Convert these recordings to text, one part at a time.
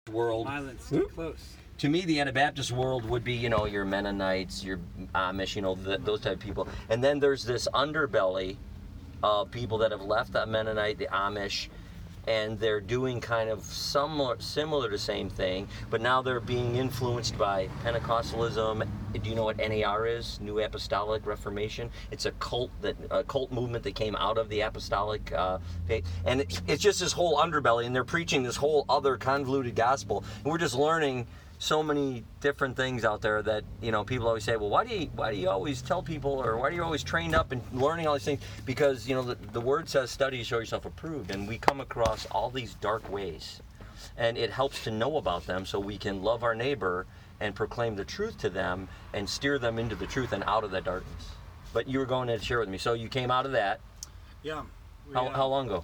world. Islands, too close. To me, the Anabaptist world would be, your Mennonites, your Amish, those type of people. And then there's this underbelly of people that have left the Mennonite, the Amish, and they're doing kind of similar to the same thing, but now they're being influenced by Pentecostalism. Do you know what NAR is? New Apostolic Reformation. It's a cult movement that came out of the apostolic faith, and it's just this whole underbelly, and they're preaching this whole other convoluted gospel, and we're just learning so many different things out there that people always say, well, why do you always tell people, or why are you always trained up and learning all these things? Because the word says study to show yourself approved, and we come across all these dark ways, and it helps to know about them so we can love our neighbor and proclaim the truth to them and steer them into the truth and out of that darkness. But you were going to share with me, so you came out of that. Yeah. How long ago?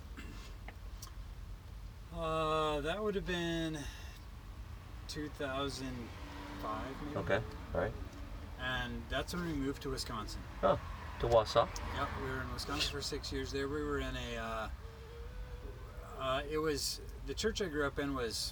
That would have been 2005, maybe. Okay, all right. And that's when we moved to Wisconsin. Oh, to Wausau? Yep, we were in Wisconsin for 6 years there. We were in the church I grew up in was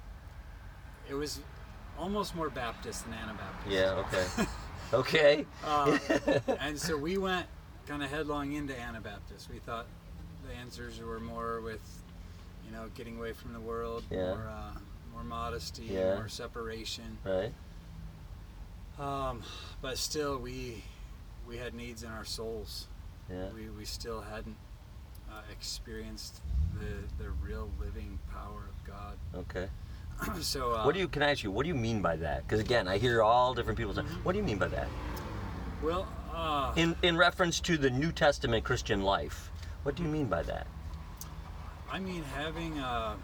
almost more Baptist than Anabaptist. Yeah, okay. Okay. And so we went kind of headlong into Anabaptist. We thought the answers were more with, getting away from the world, yeah. more modesty, yeah. more separation. Right. But still, we had needs in our souls. Yeah. We still hadn't experienced the real living power of God. Okay. So. Can I ask you? What do you mean by that? Because again, I hear all different people say, "What do you mean by that?" Well. In reference to the New Testament Christian life, what do you mean by that? I mean having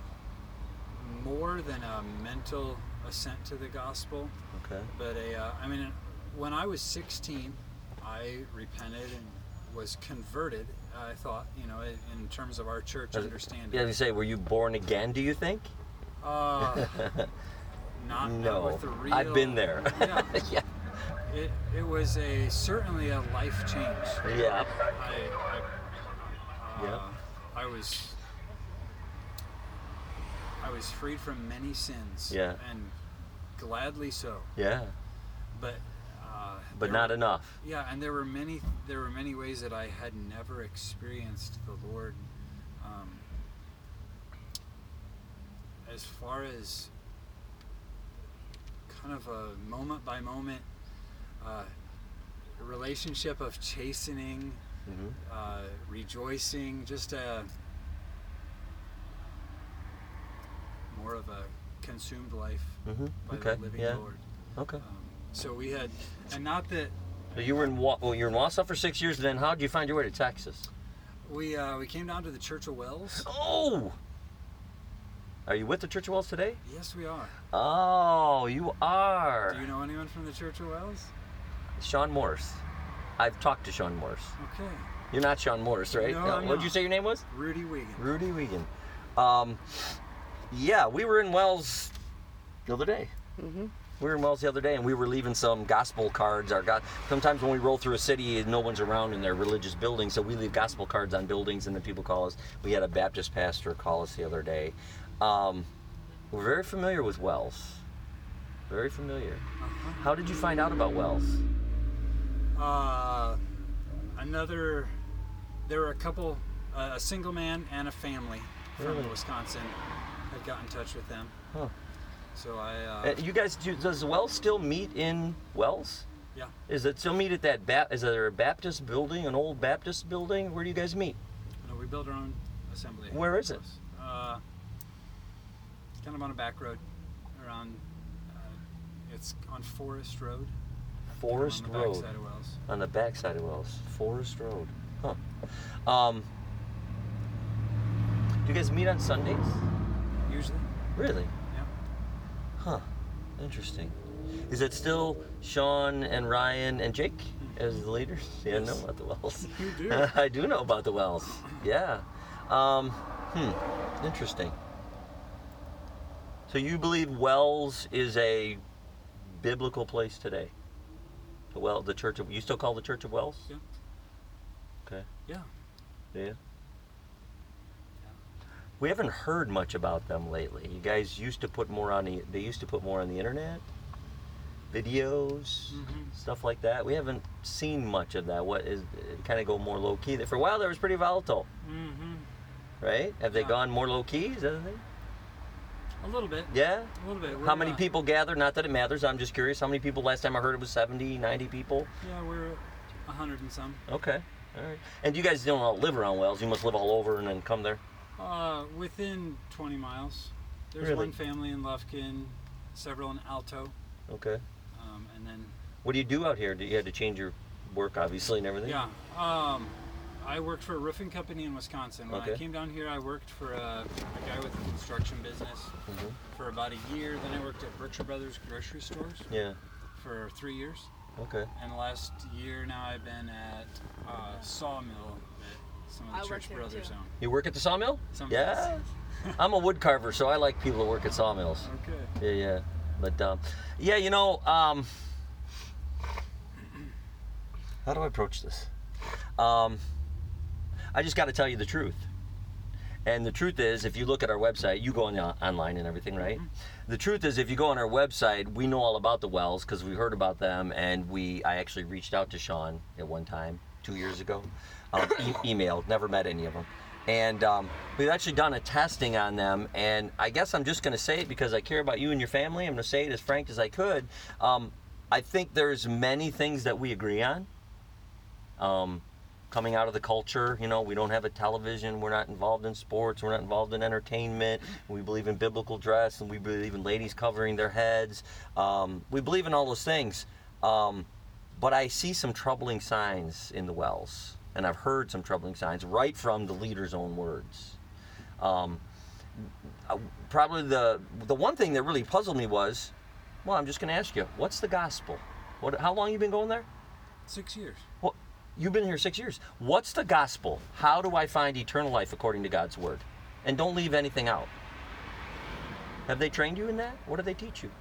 more than a mental assent to the gospel. Okay. But when I was 16, I repented and was converted. I thought, in terms of our church understanding. Yeah, you say, were you born again? Do you think? Not with the real. I've been there. Yeah. Yeah. It was certainly a life change. Yeah. I was freed from many sins. Yeah. And gladly so. Yeah. But not enough. Yeah, and there were many ways that I had never experienced the Lord. As far as kind of a moment by moment relationship of chastening, rejoicing, just more of a consumed life by the living Lord. Okay. So we had, and not that. So you were in Wausau for 6 years. Then how did you find your way to Texas? We came down to the Church of Wells. Oh. Are you with the Church of Wells today? Yes, we are. Oh, you are. Do you know anyone from the Church of Wells? Sean Morse. I've talked to Sean Morse. Okay. You're not Sean Morse, right? No, what did you say your name was? Rudy Wiegand. Rudy Wiegand. Yeah, we were in Wells the other day. Mm-hmm. We were in Wells the other day, and we were leaving some gospel cards. Sometimes when we roll through a city, no one's around in their religious building, so we leave gospel cards on buildings, and then people call us. We had a Baptist pastor call us the other day. We're very familiar with Wells. Very familiar. Uh-huh. How did you find out about Wells? There were a couple, a single man and a family from Wisconsin had got in touch with them. Huh. So you guys, does Wells still meet in Wells? Yeah. Is it still meet at that, is there a Baptist building, an old Baptist building? Where do you guys meet? No, we built our own assembly. Where is it? It's kind of on a back road around, it's on Forest Road. Forest Road. On the backside of Wells. On the backside of Wells. Forest Road. Huh. Do you guys meet on Sundays? Usually. Really? Yeah. Huh. Interesting. Is it still Sean and Ryan and Jake as the leaders? Yeah, I know about the Wells. You do. I do know about the Wells. Yeah. Interesting. So you believe Wells is a biblical place today? The Church of, you still call the Church of Wells? Yeah. Okay. Yeah. Yeah. We haven't heard much about them lately. You guys used to put more on they used to put more on the internet, videos, stuff like that. We haven't seen much of that. What is kind of go more low key? For a while, there was pretty volatile, right? Have they Yeah. gone more low key? Is that the thing? A little bit. Yeah. A little bit. How many people gathered? Not that it matters. I'm just curious. How many people? Last time I heard it was 70, 90 people. Yeah, we're 100 and some. Okay. All right. And you guys don't all live around Wells. You must live all over and then come there. Within 20 miles. There's Really? one family in Lufkin, several in Alto, Okay. and then What do you do out here? Do you have to change your work, obviously, and everything? yeah. I worked for a roofing company in Wisconsin. When I Okay. came down here, I worked for a guy with a construction business for about a year. Then I worked at Berkshire Brothers grocery stores Yeah. for 3 years. Okay. And last year now I've been at Sawmill that some of I the work church there, brothers too. own. You work at the sawmill? Some Yeah. I'm a wood carver, so I like people that work at sawmills. Okay. Yeah. But yeah, how do I approach this? I just got to tell you the truth. And the truth is, if you look at our website, you go online and everything, right? The truth is, if you go on our website, we know all about the Wells because we heard about them, and I actually reached out to Sean at one time 2 years ago, emailed, never met any of them. And we've actually done a testing on them, and I guess I'm just going to say it because I care about you and your family. I'm going to say it as frank as I could. I think there's many things that we agree on. Coming out of the culture, we don't have a television, we're not involved in sports, we're not involved in entertainment, we believe in biblical dress, and we believe in ladies covering their heads. We believe in all those things. But I see some troubling signs in the Wells, and I've heard some troubling signs right from the leader's own words. Probably the one thing that really puzzled me was, well, I'm just going to ask you, what's the gospel? How long you been going there? 6 years. Well, you've been here 6 years. What's the gospel? How do I find eternal life according to God's word? And don't leave anything out. Have they trained you in that? What do they teach you?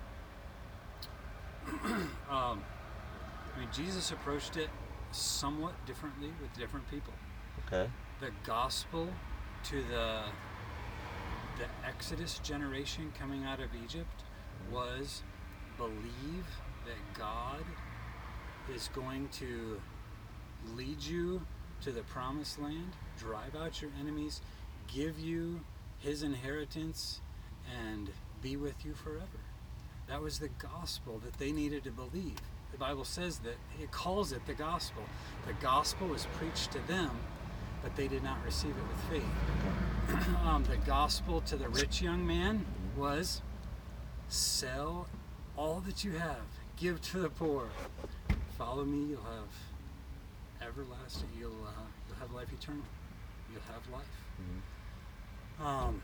Jesus approached it somewhat differently with different people. Okay. The gospel to the Exodus generation coming out of Egypt was believe that God is going to lead you to the promised land, drive out your enemies, give you his inheritance, and be with you forever. That was the gospel that they needed to believe. The Bible says that it calls it the gospel. The gospel was preached to them, but they did not receive it with faith. The gospel to the rich young man was sell all that you have, give to the poor, follow me, you'll have everlasting, you'll have life eternal, you'll have life.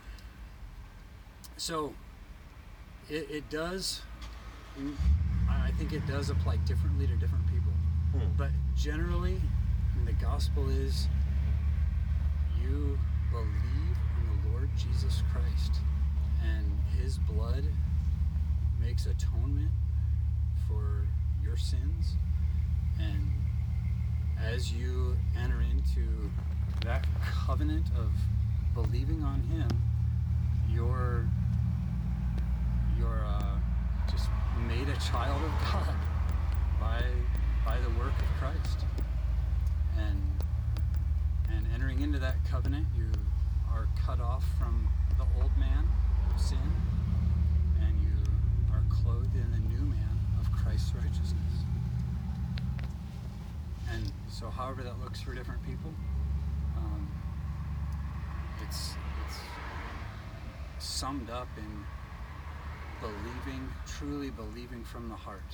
So it does, I think it does apply differently to different people, but generally the gospel is you believe in the Lord Jesus Christ, and his blood makes atonement for your sins, and as you enter into that covenant of believing on him, you're just made a child of God by the work of Christ, and entering into that covenant, you are cut off from the old man of sin, and you are clothed in the new man of Christ's righteousness. And so however that looks for different people, it's summed up in truly believing from the heart.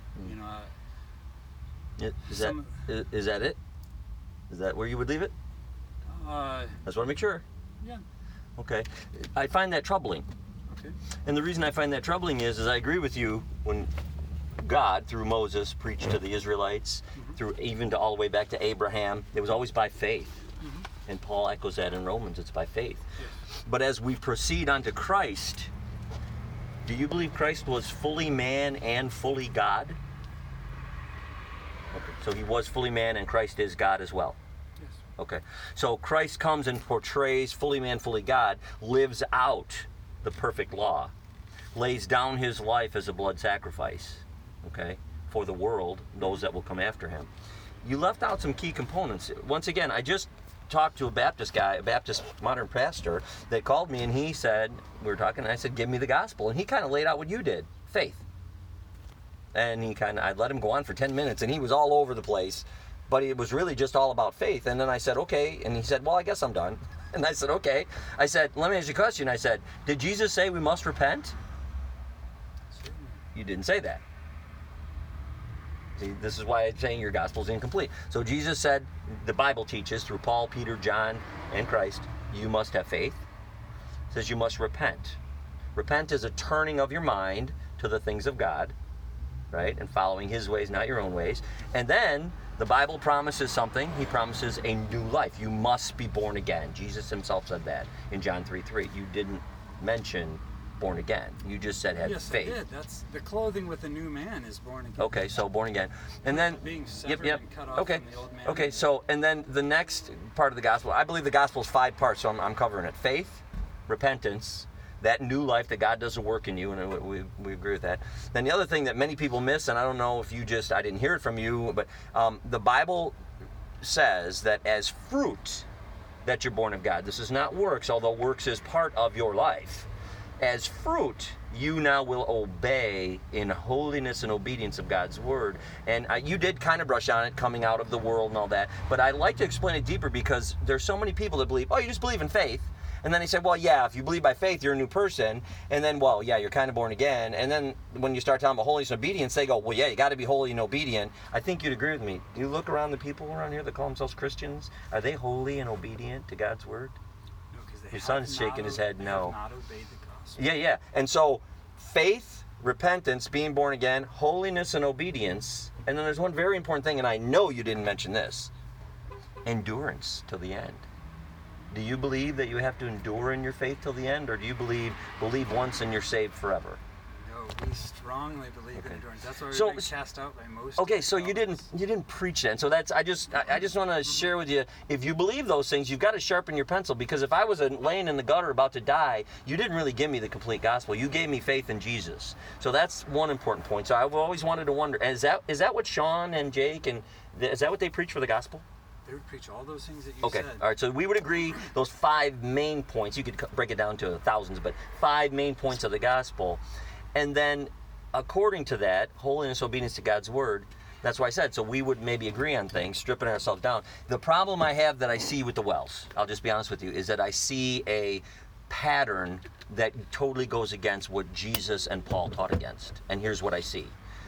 Is that it? Is that where you would leave it? I just want to make sure. Yeah. Okay. I find that troubling. Okay. And the reason I find that troubling is I agree with you when God, through Moses, preached to the Israelites, through even to all the way back to Abraham. It was always by faith. And Paul echoes that in Romans, it's by faith. Yes. But as we proceed unto Christ, do you believe Christ was fully man and fully God? Okay. So he was fully man and Christ is God as well. Yes. Okay. So Christ comes and portrays fully man, fully God, lives out the perfect law, lays down his life as a blood sacrifice, okay, for the world, those that will come after him. You left out some key components. Once again, I just talked to a Baptist guy, a Baptist modern pastor, that called me and he said, we were talking, and I said, give me the gospel. And he kind of laid out what you did, faith. And I let him go on for 10 minutes and he was all over the place, but it was really just all about faith. And then I said, okay. And he said, well, I guess I'm done. And I said, okay. I said, let me ask you a question. I said, did Jesus say we must repent? Certainly. You didn't say that. See, this is why I'm saying your gospel is incomplete. So Jesus said, the Bible teaches through Paul, Peter, John, and Christ, you must have faith. It says you must repent. Repent is a turning of your mind to the things of God, right? And following his ways, not your own ways. And then the Bible promises something. He promises a new life. You must be born again. Jesus himself said that in John 3:3. You didn't mention born again. You just said had Yes, faith. I did. That's the clothing with the new man is born again. Okay, so born again. And then Being severed and cut off Okay. from the old man. Okay, so and then the next part of the gospel, I believe the gospel is 5 parts, so I'm covering it. Faith, repentance, that new life that God does a work in you, and we agree with that. Then the other thing that many people miss, and I don't know if I didn't hear it from you, but the Bible says that as fruit that you're born of God. This is not works, although works is part of your life. As fruit, you now will obey in holiness and obedience of God's word. And you did kind of brush on it, coming out of the world and all that, but I'd like to explain it deeper because there's so many people that believe, oh, you just believe in faith. And then he said, well, yeah, if you believe by faith, you're a new person. And then, well, yeah, you're kind of born again. And then when you start talking about holiness and obedience, they go, well, yeah, you got to be holy and obedient. I think you'd agree with me. You look around the people around here that call themselves Christians, are they holy and obedient to God's word? No, because they Your have son's not shaking his head they no. have not obeyed the gospel. Yeah. And so faith, repentance, being born again, holiness and obedience. And then there's one very important thing, and I know you didn't mention this. Endurance till the end. Do you believe that you have to endure in your faith till the end, or do you believe once and you're saved forever? No, we strongly believe Okay. in endurance. That's why we're So- being cast out by most. Okay, of so the you didn't preach that. And so that's I just want to share with you, if you believe those things, you've got to sharpen your pencil, because if I was laying in the gutter about to die, you didn't really give me the complete gospel. You gave me faith in Jesus. So that's one important point. So I've always wanted to wonder, is that what Sean and Jake and is that what they preach for the gospel? They would preach all those things that you Okay, said. all right, so we would agree those 5 main points. You could break it down to thousands, but 5 main points of the gospel. And then according to that, holiness, obedience to God's word, that's why I said, so we would maybe agree on things, stripping ourselves down. The problem I have that I see with the Wells, I'll just be honest with you, is that I see a pattern that totally goes against what Jesus and Paul taught against. And here's what I see.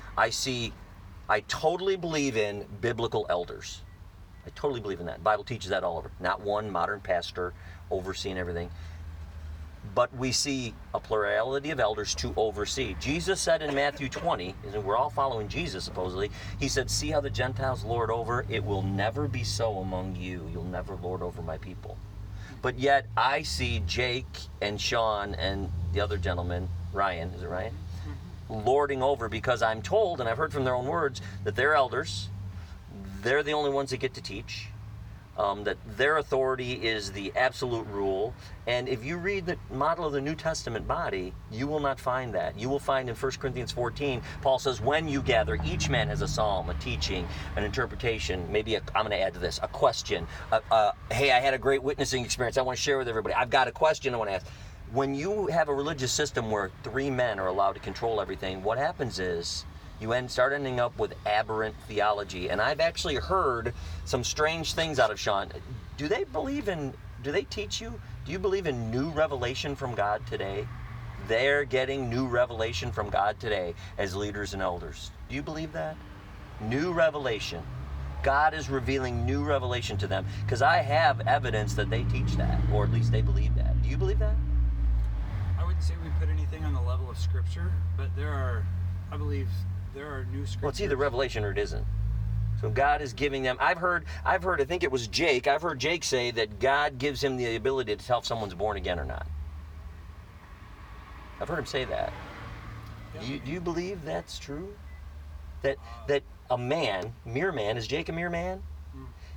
I totally believe in biblical elders. I totally believe in that. The Bible teaches that all over. Not one modern pastor overseeing everything. But we see a plurality of elders to oversee. Jesus said in Matthew 20, and we're all following Jesus supposedly, he said, see how the Gentiles lord over? It will never be so among you. You'll never lord over my people. But yet I see Jake and Sean and the other gentleman, Ryan, is it Ryan? Lording over, because I'm told, and I've heard from their own words, that they're elders. They're the only ones that get to teach, that their authority is the absolute rule. And if you read the model of the New Testament body, you will not find that. You will find in 1 Corinthians 14, Paul says, when you gather, each man has a psalm, a teaching, an interpretation, maybe I'm going to add to this, a question. Hey, I had a great witnessing experience I want to share with everybody. I've got a question I want to ask. When you have a religious system where 3 men are allowed to control everything, what happens is, you start ending up with aberrant theology. And I've actually heard some strange things out of Sean. Do they teach you? Do you believe in new revelation from God today? They're getting new revelation from God today as leaders and elders. Do you believe that? New revelation. God is revealing new revelation to them. Because I have evidence that they teach that, or at least they believe that. Do you believe that? I wouldn't say we put anything on the level of Scripture, but I believe there are new Scriptures. Well, it's either revelation or it isn't. So God is giving them. I've heard. I think it was Jake. I've heard Jake say that God gives him the ability to tell if someone's born again or not. I've heard him say that. Yeah. Do you believe that's true? That a man, mere man, is Jake a mere man?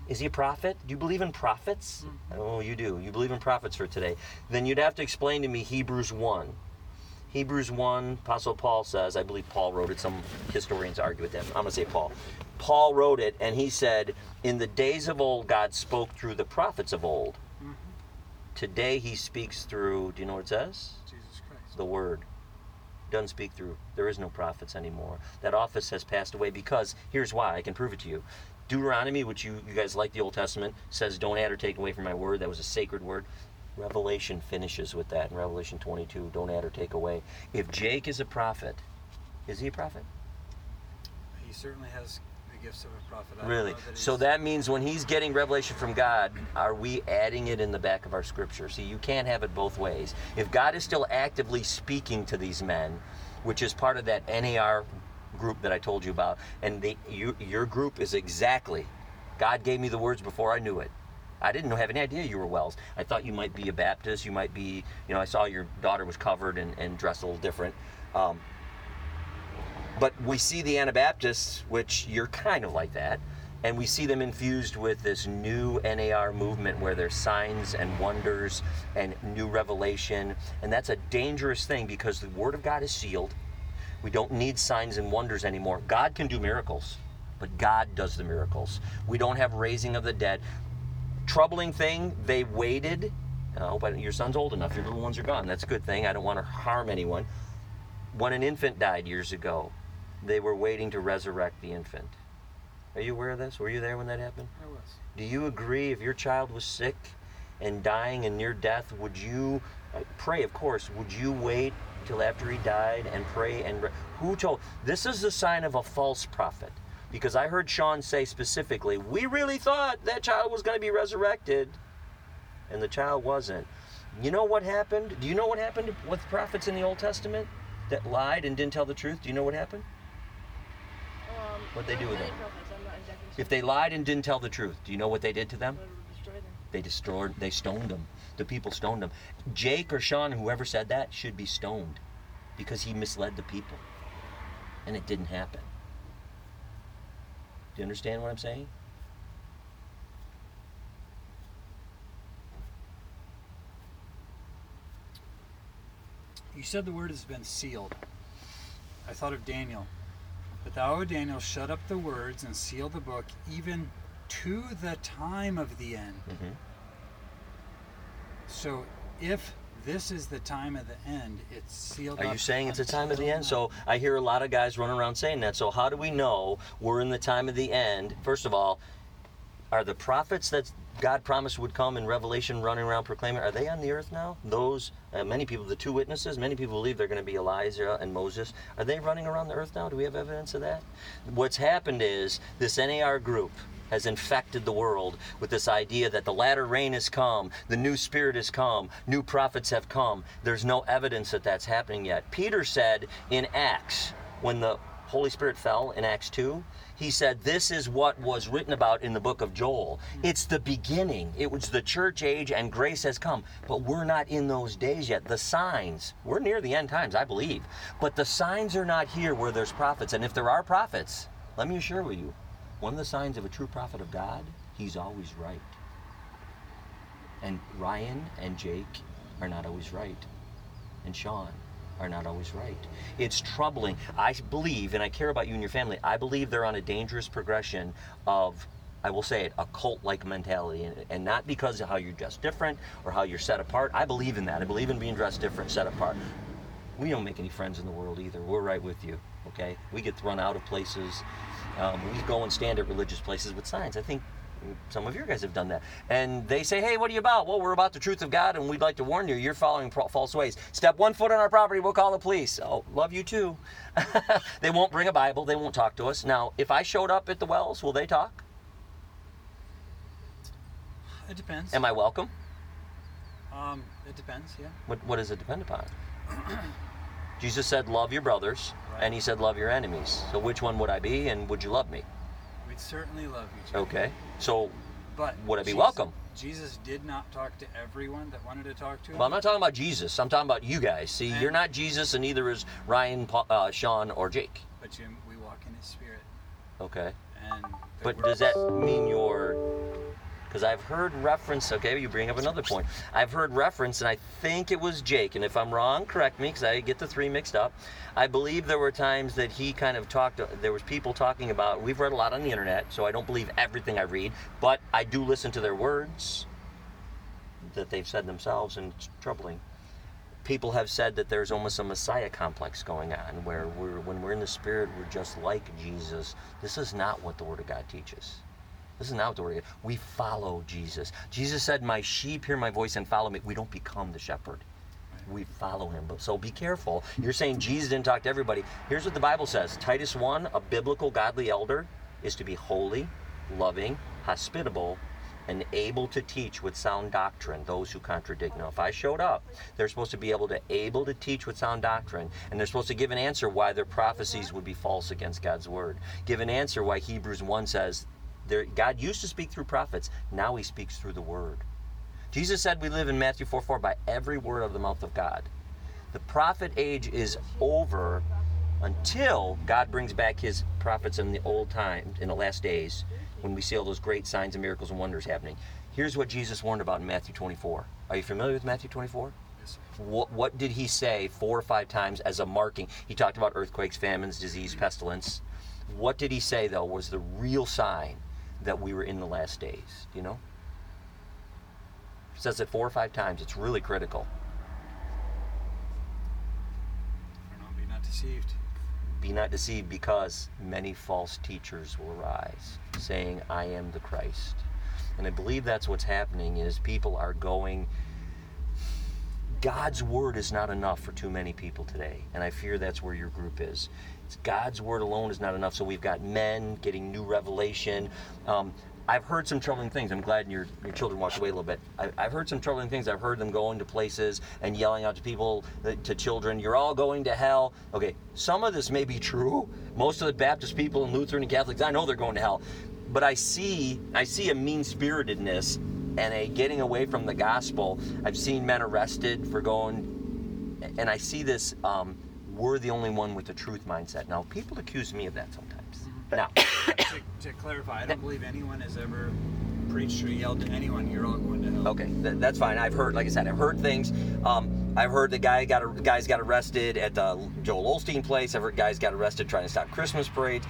Is he a prophet? Do you believe in prophets? Oh, you do. You believe in prophets for today. Then you'd have to explain to me Hebrews 1. Hebrews 1, Apostle Paul says, I believe Paul wrote it. Some historians argue with him. I'm going to say Paul. Paul wrote it, and he said, in the days of old, God spoke through the prophets of old. Today he speaks through, do you know what it says? Jesus Christ. The Word. Doesn't speak through. There is no prophets anymore. That office has passed away because, here's why, I can prove it to you. Deuteronomy, which you guys like the Old Testament, says don't add or take away from my word. That was a sacred word. Revelation finishes with that in Revelation 22. Don't add or take away. If Jake is a prophet, is he a prophet? He certainly has the gifts of a prophet. I don't Really? know that So he's- that means when he's getting revelation from God, are we adding it in the back of our scripture? See, you can't have it both ways. If God is still actively speaking to these men, which is part of that NAR group that I told you about, and your group is exactly, God gave me the words before I knew it. I didn't have any idea you were Wells. I thought you might be a Baptist. You might be, I saw your daughter was covered and dressed a little different. But we see the Anabaptists, which you're kind of like that, and we see them infused with this new NAR movement where there's signs and wonders and new revelation. And that's a dangerous thing because the Word of God is sealed. We don't need signs and wonders anymore. God can do miracles, but God does the miracles. We don't have raising of the dead. Troubling thing, they waited. But your son's old enough. Your little ones are gone. That's a good thing. I don't want to harm anyone. When an infant died years ago, they were waiting to resurrect the infant. Are you aware of this? Were you there when that happened? I was. Do you agree if your child was sick and dying and near death, would you pray, of course, would you wait till after he died and pray? And who told? This is a sign of a false prophet. Because I heard Sean say specifically, we really thought that child was going to be resurrected, and the child wasn't. You know what happened? Do you know what happened with prophets in the Old Testament that lied and didn't tell the truth? Do you know what happened? What'd they do with them? I'm not exactly sure. If they lied and didn't tell the truth, do you know what they did to them? Destroy them. They stoned them. The people stoned them. Jake or Sean, whoever said that, should be stoned because he misled the people. And it didn't happen. Do you understand what I'm saying? You said the word has been sealed. I thought of Daniel. But thou, O Daniel, shut up the words and seal the book, even to the time of the end. Mm-hmm. So if this is the time of the end, it's sealed Are up. you saying it's a time of the until end? now. So I hear a lot of guys running around saying that. So how do we know we're in the time of the end? First of all, are the prophets that God promised would come in Revelation running around proclaiming, are they on the earth now? Those, many people, the two witnesses, many people believe they're going to be Elijah and Moses. Are they running around the earth now? Do we have evidence of that? What's happened is this NAR group has infected the world with this idea that the latter rain has come, the new spirit has come, new prophets have come. There's no evidence that that's happening yet. Peter said in Acts, when the Holy Spirit fell in Acts 2, he said, this is what was written about in the book of Joel. It's the beginning. It was the church age and grace has come. But we're not in those days yet. The signs, we're near the end times, I believe. But the signs are not here where there's prophets. And if there are prophets, let me assure you, one of the signs of a true prophet of God, he's always right. And Ryan and Jake are not always right. And Sean are not always right. It's troubling. I believe, and I care about you and your family, I believe they're on a dangerous progression of, I will say it, a cult-like mentality. And not because of how you're dressed different or how you're set apart. I believe in that. I believe in being dressed different, set apart. We don't make any friends in the world either. We're right with you, okay? We get thrown out of places. We go and stand at religious places with signs. I think some of your guys have done that. And they say, hey, what are you about? Well, we're about the truth of God, and we'd like to warn you, you're following false ways. Step 1 foot on our property, we'll call the police. Oh, love you too. They won't bring a Bible. They won't talk to us. Now, if I showed up at the Wells, will they talk? It depends. Am I welcome? It depends, yeah. What does it depend upon? Jesus said, love your brothers, Right. and he said, love your enemies. So which one would I be, and would you love me? We'd certainly love you too. Okay. So But would I be Jesus- welcome? Jesus did not talk to everyone that wanted to talk to him. Well, I'm not talking about Jesus. I'm talking about you guys. See, you're not Jesus, and neither is Ryan, Sean, or Jake. But we walk in his spirit. Okay. And But does that mean you're... Because I've heard reference, okay, you bring up another point. I've heard reference, and I think it was Jake, and if I'm wrong, correct me, because I get the three mixed up. I believe there were times that he kind of talked, there was people talking about, we've read a lot on the internet, so I don't believe everything I read, but I do listen to their words that they've said themselves, and it's troubling. People have said that there's almost a Messiah complex going on, where when we're in the Spirit, we're just like Jesus. This is not what the Word of God teaches. This is not what the Word of God. We follow Jesus. Jesus said, my sheep hear my voice and follow me. We don't become the shepherd. We follow him. So be careful. You're saying Jesus didn't talk to everybody. Here's what the Bible says. Titus 1, a biblical godly elder is to be holy, loving, hospitable, and able to teach with sound doctrine those who contradict. Now, if I showed up, they're supposed to be able to teach with sound doctrine, and they're supposed to give an answer why their prophecies would be false against God's word. Give an answer why Hebrews 1 says God used to speak through prophets, now he speaks through the word. Jesus said we live in Matthew 4:4 by every word of the mouth of God. The prophet age is over until God brings back his prophets in the old time, in the last days, when we see all those great signs and miracles and wonders happening. Here's what Jesus warned about in Matthew 24. Are you familiar with Matthew 24? Yes. What did he say 4 or 5 times as a marking? He talked about earthquakes, famines, disease, pestilence. What did he say, though, was the real sign that we were in the last days? Do you know? He says it 4 or 5 times. It's really critical. Be not deceived. Be not deceived, because many false teachers will rise, saying, I am the Christ. And I believe that's what's happening, is people are going... God's word is not enough for too many people today, and I fear that's where your group is. It's God's word alone is not enough, so we've got men getting new revelation. I've heard some troubling things. I'm glad your children walked away a little bit. I've heard some troubling things. I've heard them going to places and yelling out to people, to children, you're all going to hell. Okay, some of this may be true. Most of the Baptist people and Lutheran and Catholics, I know they're going to hell. But I see a mean-spiritedness and a getting away from the gospel. I've seen men arrested for going, and I see this, we're the only one with the truth mindset. Now, people accuse me of that sometimes. Now, to clarify, I don't believe anyone has ever preached or yelled to anyone, you're all going to hell. okay, that's fine. I've heard, like I said, I've heard things. I've heard the guys got arrested at the Joel Osteen place. I've heard guys got arrested trying to stop Christmas parades.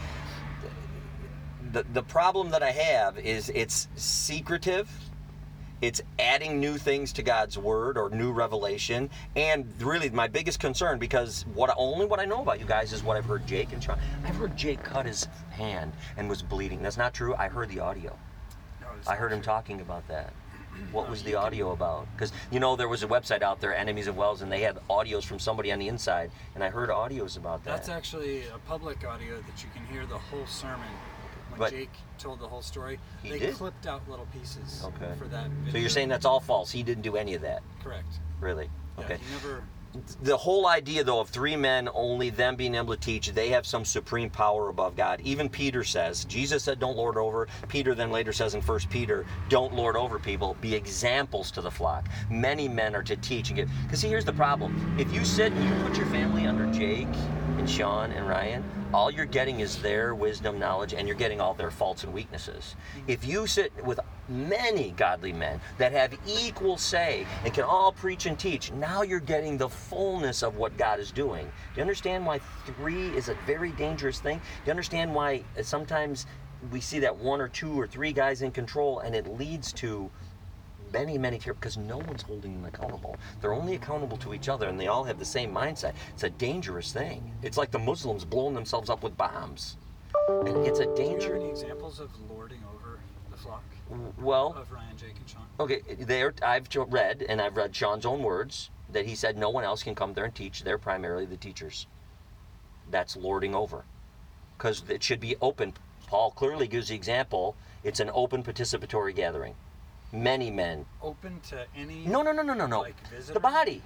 The problem that I have is it's secretive. It's adding new things to God's word or new revelation, and really my biggest concern, because what I know about you guys is what I've heard Jake and Sean. I've heard Jake cut his hand and was bleeding. That's not true. I heard the audio. No, I heard him talking about that. What was the audio about? Because there was a website out there, Enemies of Wells, and they had audios from somebody on the inside, and I heard audios about that. That's actually a public audio that you can hear the whole sermon. When But- Jake told the whole story, He they did? clipped out little pieces Okay. for that video. So you're saying that's all false? He didn't do any of that, Correct. really? Yeah, Okay. he never... The whole idea, though, of 3 men, only them being able to teach, they have some supreme power above God. Even Peter says, Jesus said, don't lord over. Peter then later says in 1 Peter, don't lord over people. Be examples to the flock. Many men are to teach and give. Because see, here's the problem. If you sit and you put your family under Jake and Sean and Ryan, all you're getting is their wisdom, knowledge, and you're getting all their faults and weaknesses. If you sit with many godly men that have equal say and can all preach and teach, now you're getting the fullness of what God is doing. Do you understand why 3 is a very dangerous thing? Do you understand why sometimes we see that 1 or 2 or 3 guys in control, and it leads to many, because no one's holding them accountable. They're only accountable to each other, and they all have the same mindset. It's a dangerous thing. It's like the Muslims blowing themselves up with bombs. And it's a Do you have danger. any examples of lording over the flock Well, of Ryan, Jake, and Sean? okay, I've read Sean's own words, that he said no one else can come there and teach. They're primarily the teachers. That's lording over. Because it should be open. Paul clearly gives the example. It's an open participatory gathering. Many men. Open to any... No. Like visitor? The body.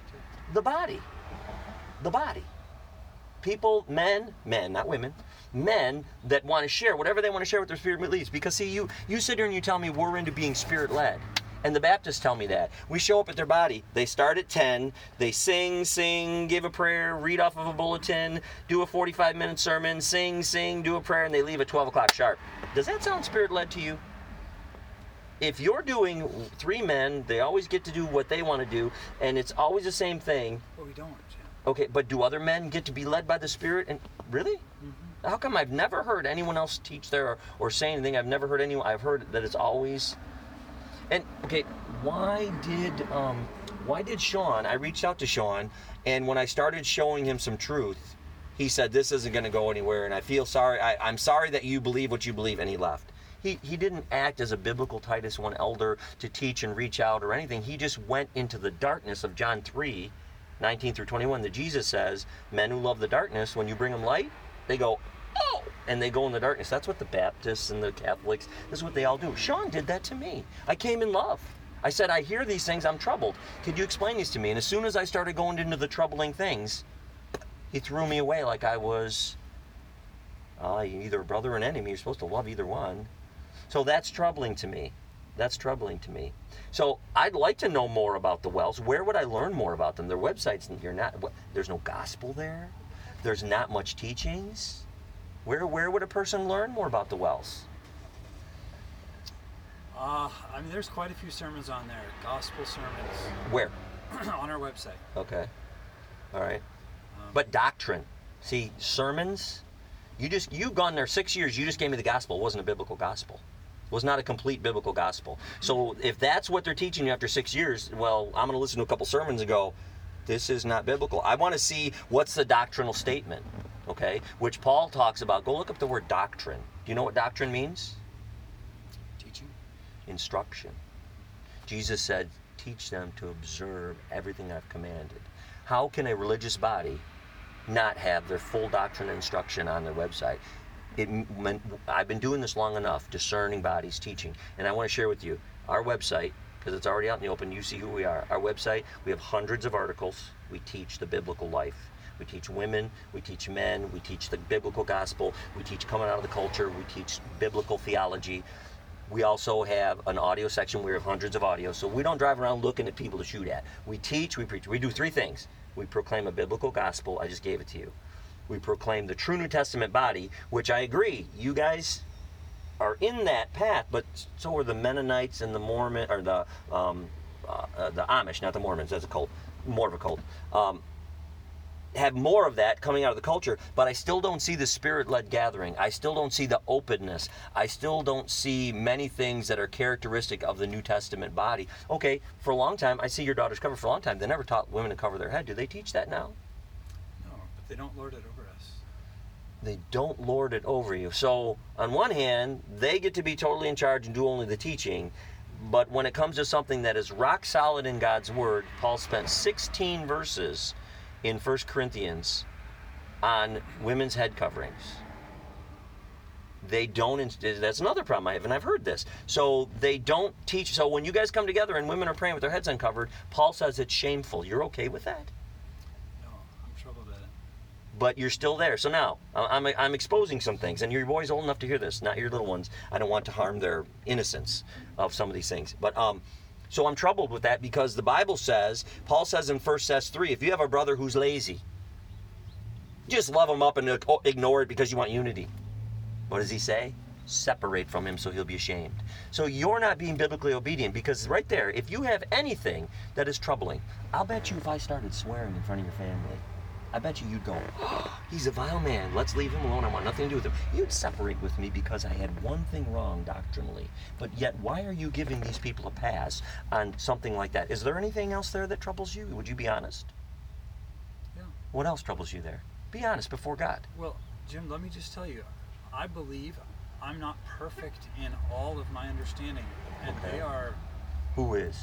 People, men, not women, men that want to share whatever they want to share with their spirit leads. Because see, you sit here and you tell me we're into being spirit led. And the Baptists tell me that. We show up at their body. They start at 10. They sing, give a prayer, read off of a bulletin, do a 45-minute sermon, sing, do a prayer, and they leave at 12 o'clock sharp. Does that sound Spirit-led to you? If you're doing 3 men, they always get to do what they want to do, and it's always the same thing. Well, we don't, Jim. Okay, but do other men get to be led by the Spirit? And really? Mm-hmm. How come I've never heard anyone else teach there or say anything? I've never heard anyone. I've heard that it's always. And okay, why did Sean? I reached out to Sean, and when I started showing him some truth, he said, "This isn't going to go anywhere," and I feel sorry. I'm sorry that you believe what you believe, and he left. He didn't act as a biblical Titus 1 elder to teach and reach out or anything. He just went into the darkness of John 3:19 through 21, that Jesus says, men who love the darkness, when you bring them light, they go, oh, and they go in the darkness. That's what the Baptists and the Catholics, this is what they all do. Sean did that to me. I came in love. I said, I hear these things, I'm troubled. Could you explain these to me? And as soon as I started going into the troubling things, he threw me away like I was either a brother or an enemy. You're supposed to love either one. So that's troubling to me. That's troubling to me. So I'd like to know more about the Wells. Where would I learn more about them? Their websites, there's no gospel there. There's not much teachings. Where would a person learn more about the Wells? There's quite a few sermons on there, gospel sermons. Where? On our website. Okay. All right. But doctrine. See, sermons, you've gone there 6 years, you just gave me the gospel. It wasn't a biblical gospel. It was not a complete biblical gospel. So if that's what they're teaching you after 6 years, well, I'm going to listen to a couple sermons and go, this is not biblical. I want to see what's the doctrinal statement, okay? Which Paul talks about. Go look up the word doctrine. Do you know what doctrine means? Teaching. Instruction. Jesus said, teach them to observe everything I've commanded. How can a religious body not have their full doctrine and instruction on their website? I've been doing this long enough, discerning bodies, teaching, and I want to share with you our website, because it's already out in the open. You see who we are. Our website, we have hundreds of articles. We teach the biblical life. We teach women, we teach men, we teach the biblical gospel, we teach coming out of the culture, we teach biblical theology. We also have an audio section. We have hundreds of audio, so we don't drive around looking at people to shoot at. We teach, we preach. We do 3 things. We proclaim a biblical gospel. I just gave it to you. We proclaim the true New Testament body, which I agree, you guys are in that path, but so are the Mennonites and the Mormon, or the Amish, not the Mormons. That's a cult, more of a cult. Have more of that coming out of the culture, but I still don't see the Spirit-led gathering. I still don't see the openness. I still don't see many things that are characteristic of the New Testament body. Okay, for a long time, I see your daughters cover for a long time. They never taught women to cover their head. Do they teach that now? No, but they don't lord it over us. They don't lord it over you. So, on one hand, they get to be totally in charge and do only the teaching. But when it comes to something that is rock solid in God's Word, Paul spent 16 verses in 1 Corinthians on women's head coverings. They don't, that's another problem I have, and I've heard this. So they don't teach, so when you guys come together and women are praying with their heads uncovered, Paul says it's shameful. You're okay with that? No, I'm troubled at it. But you're still there. So now, I'm exposing some things, and your boy's old enough to hear this, not your little ones. I don't want to harm their innocence of some of these things. But, so I'm troubled with that because the Bible says, Paul says in 1 Thess 3, if you have a brother who's lazy, just love him up and ignore it because you want unity. What does he say? Separate from him so he'll be ashamed. So you're not being biblically obedient, because right there, if you have anything that is troubling, I'll bet you if I started swearing in front of your family, I bet you'd go, oh, he's a vile man, let's leave him alone, I want nothing to do with him. You'd separate with me because I had one thing wrong doctrinally. But yet, why are you giving these people a pass on something like that? Is there anything else there that troubles you? Would you be honest? Yeah. What else troubles you there? Be honest before God. Well, Jim, let me just tell you, I believe I'm not perfect in all of my understanding, and Okay. they are. Who is?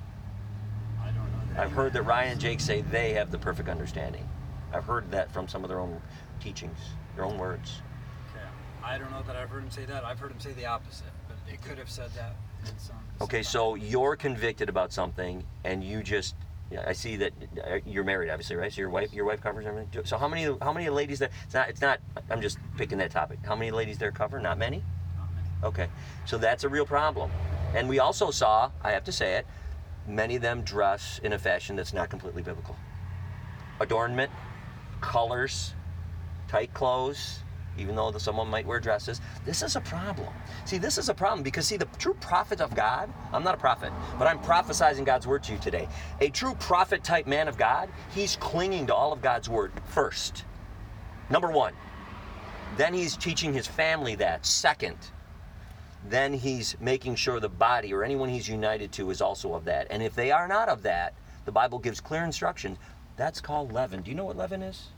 I don't know. I've heard that Ryan and Jake say they have the perfect understanding. I've heard that from some of their own teachings, their own words. Okay. I don't know that I've heard him say that. I've heard him say the opposite, but they could have said that in some. Okay, so you're convicted about something, and you just, I see that you're married, obviously, right? So your wife covers everything. So how many ladies there? It's not. I'm just picking that topic. How many ladies there cover? Not many. Not many. Okay, so that's a real problem. And we also saw, I have to say it, many of them dress in a fashion that's not completely biblical. Adornment, colors, tight clothes, even though someone might wear dresses. This is a problem. See, this is a problem because, see, the true prophet of God, I'm not a prophet, but I'm prophesizing God's word to you today. A true prophet type man of God, he's clinging to all of God's word first. Number one. Then he's teaching his family that. Second. Then he's making sure the body or anyone he's united to is also of that. And if they are not of that, the Bible gives clear instructions. That's called leaven. Do you know what leaven is?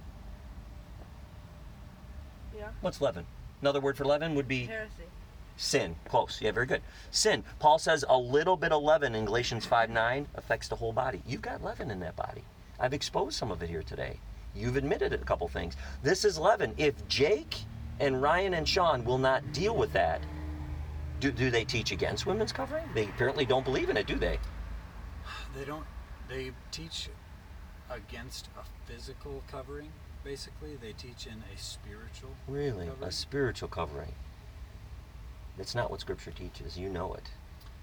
Yeah. What's leaven? Another word for leaven would be Heresy. sin. Close. Yeah, very good. Sin. Paul says a little bit of leaven in Galatians 5:9 affects the whole body. You've got leaven in that body. I've exposed some of it here today. You've admitted a couple things. This is leaven. If Jake and Ryan and Sean will not deal with that, do they teach against women's covering? They apparently don't believe in it, do they? They don't. They teach against a physical covering. Basically, they teach in a spiritual. Really? covering. A spiritual covering. That's not what Scripture teaches. You know it.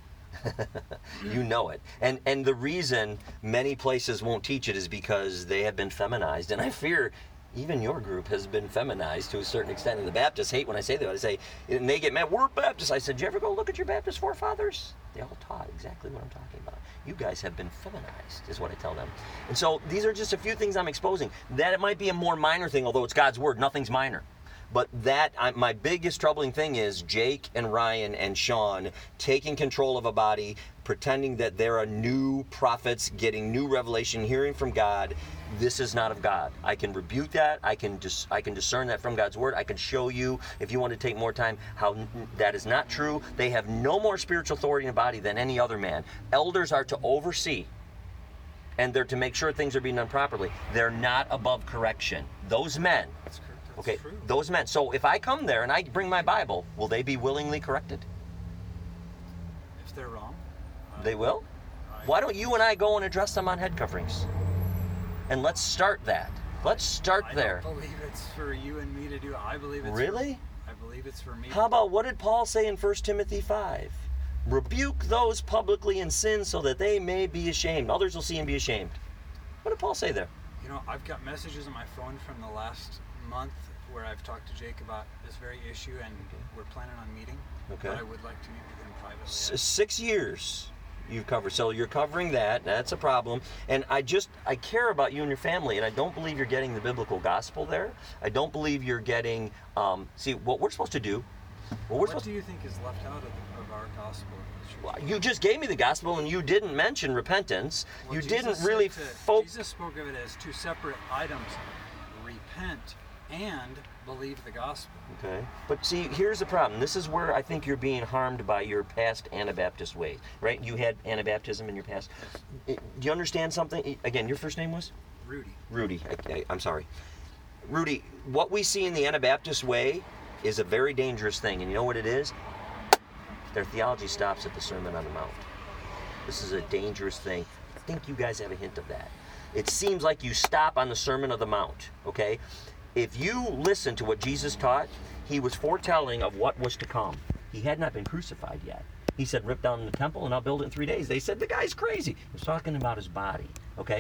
You know it. And the reason many places won't teach it is because they have been feminized. And I fear even your group has been feminized to a certain extent. And the Baptists hate when I say that. I say, and they get mad, we're Baptists. I said, did you ever go look at your Baptist forefathers? They all taught exactly what I'm talking about. You guys have been feminized, is what I tell them. And so these are just a few things I'm exposing. That it might be a more minor thing, although it's God's word, nothing's minor. But my biggest troubling thing is Jake and Ryan and Sean taking control of a body, pretending that there are new prophets, getting new revelation, hearing from God. This is not of God. I can rebuke that. I can discern that from God's word. I can show you, if you want to take more time, how that is not true. They have no more spiritual authority in the body than any other man. Elders are to oversee, and they're to make sure things are being done properly. They're not above correction. Those men. That's correct. That's Okay, true. those men. So if I come there and I bring my Bible, will they be willingly corrected? If they're wrong, They will? Why don't you and I go and address them on head coverings? And let's start that. Let's start there. I don't believe it's for you and me to do. I believe it's Really? I believe it's for me. How about, what did Paul say in 1 Timothy 5? Rebuke those publicly in sin so that they may be ashamed. Others will see and be ashamed. What did Paul say there? You know, I've got messages on my phone from the last month where I've talked to Jake about this very issue, and we're planning on meeting. Okay. But I would like to meet with him privately. 6 years you've covered. So you're covering that. That's a problem. And I care about you and your family, and I don't believe you're getting the biblical gospel there. I don't believe you're getting, see, what we're supposed to do, What do you think is left out of our gospel? you just gave me the gospel and you didn't mention repentance. Well, You Jesus didn't said really Jesus spoke of it as two separate items: repent and believe the gospel. Okay. But see, here's the problem. This is where I think you're being harmed by your past Anabaptist ways, right? You had Anabaptism in your past. Do you understand something? Again, your first name was? Rudy. Rudy. I'm sorry. Rudy, what we see in the Anabaptist way is a very dangerous thing. And you know what it is? Their theology stops at the Sermon on the Mount. This is a dangerous thing. I think you guys have a hint of that. It seems like you stop on the Sermon on the Mount, okay? If you listen to what Jesus taught, he was foretelling of what was to come. He had not been crucified yet. He said, rip down the temple and I'll build it in 3 days. They said, the guy's crazy. He was talking about his body, okay?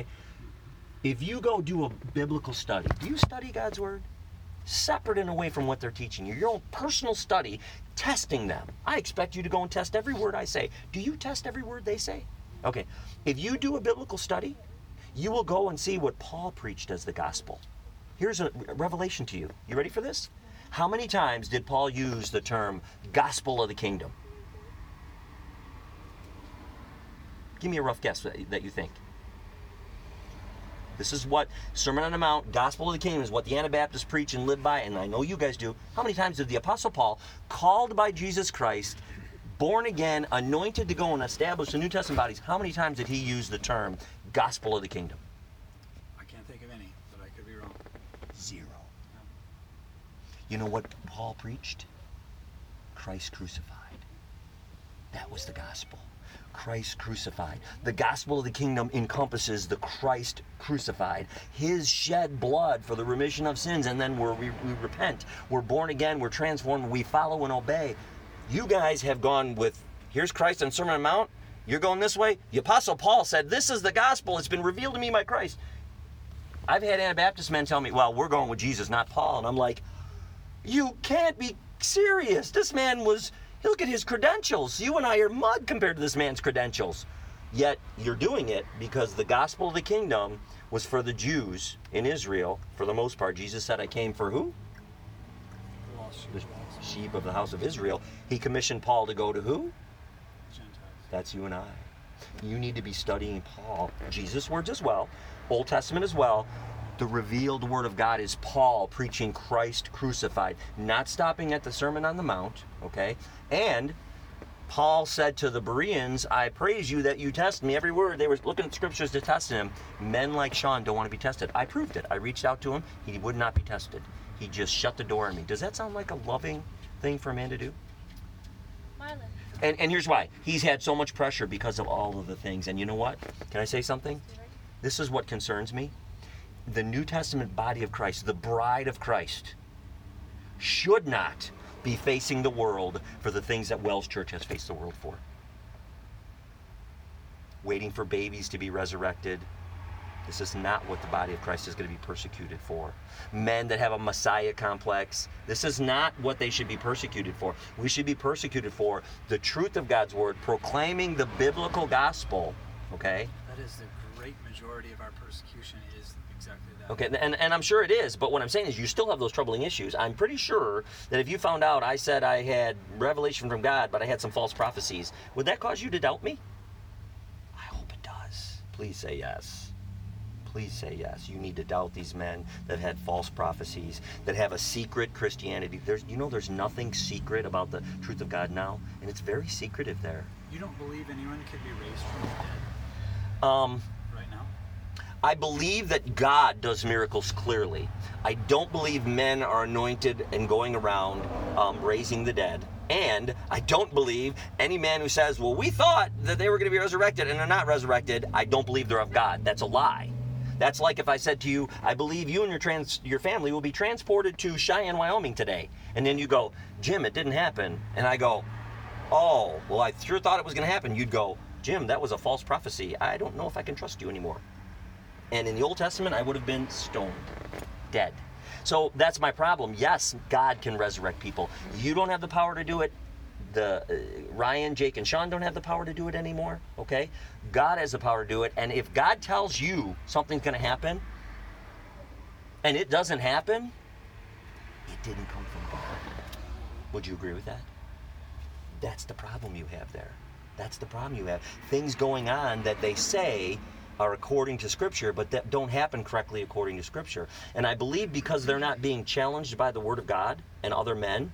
If you go do a biblical study, do you study God's word? Separate and away from what they're teaching you. Your own personal study, testing them. I expect you to go and test every word I say. Do you test every word they say? Okay. If you do a biblical study, you will go and see what Paul preached as the gospel. Here's a revelation to you. You ready for this? How many times did Paul use the term gospel of the kingdom? Give me a rough guess that you think. This is what Sermon on the Mount, gospel of the kingdom, is what the Anabaptists preach and live by, and I know you guys do. How many times did the Apostle Paul, called by Jesus Christ, born again, anointed to go and establish the New Testament bodies, how many times did he use the term gospel of the kingdom? I can't think of any, but I could be wrong. 0. You know what Paul preached? Christ crucified. That was the gospel. Christ crucified. The gospel of the kingdom encompasses the Christ crucified, his shed blood for the remission of sins, and then we repent, we're born again, we're transformed, we follow and obey. You guys have gone with, here's Christ on Sermon on the Mount. You're going this way. The Apostle Paul said, this is the gospel. It's been revealed to me by Christ. I've had Anabaptist men tell me, well, we're going with Jesus, not Paul. And I'm like, you can't be serious. This man was, look at his credentials. You and I are mud compared to this man's credentials. Yet you're doing it because the gospel of the kingdom was for the Jews in Israel, for the most part. Jesus said, I came for who? The sheep of the house of Israel. He commissioned Paul to go to who? Gentiles. That's you and I. You need to be studying Paul. Jesus' words as well, Old Testament as well. The revealed word of God is Paul preaching Christ crucified, not stopping at the Sermon on the Mount, okay? And Paul said to the Bereans, I praise you that you test me. Every word, they were looking at scriptures to test him. Men like Sean don't want to be tested. I proved it. I reached out to him. He would not be tested. He just shut the door on me. Does that sound like a loving thing for a man to do? Marlon. And here's why. He's had so much pressure because of all of the things. And you know what? Can I say something? This is what concerns me. The New Testament body of Christ, the bride of Christ, should not be facing the world for the things that Wells Church has faced the world for. Waiting for babies to be resurrected. This is not what the body of Christ is going to be persecuted for. Men that have a Messiah complex, this is not what they should be persecuted for. We should be persecuted for the truth of God's word, proclaiming the biblical gospel, okay? That is the great majority of our persecution is exactly that. Okay, and I'm sure it is, but what I'm saying is you still have those troubling issues. I'm pretty sure that if you found out I said I had revelation from God, but I had some false prophecies, would that cause you to doubt me? I hope it does. Please say yes. Please say yes. You need to doubt these men that had false prophecies, that have a secret Christianity. There's nothing secret about the truth of God now, and it's very secretive there. You don't believe anyone could be raised from the dead right now? I believe that God does miracles clearly. I don't believe men are anointed and going around raising the dead. And I don't believe any man who says, well, we thought that they were going to be resurrected and they're not resurrected, I don't believe they're of God. That's a lie. That's like if I said to you, I believe you and your family will be transported to Cheyenne, Wyoming today. And then you go, Jim, it didn't happen. And I go, oh, well, I sure thought it was going to happen. You'd go, Jim, that was a false prophecy. I don't know if I can trust you anymore. And in the Old Testament, I would have been stoned, dead. So that's my problem. Yes, God can resurrect people. You don't have the power to do it. Ryan, Jake, and Sean don't have the power to do it anymore, okay? God has the power to do it, and if God tells you something's going to happen, and it doesn't happen, it didn't come from God. Would you agree with that? That's the problem you have there. That's the problem you have. Things going on that they say are according to Scripture, but that don't happen correctly according to Scripture. And I believe because they're not being challenged by the Word of God and other men,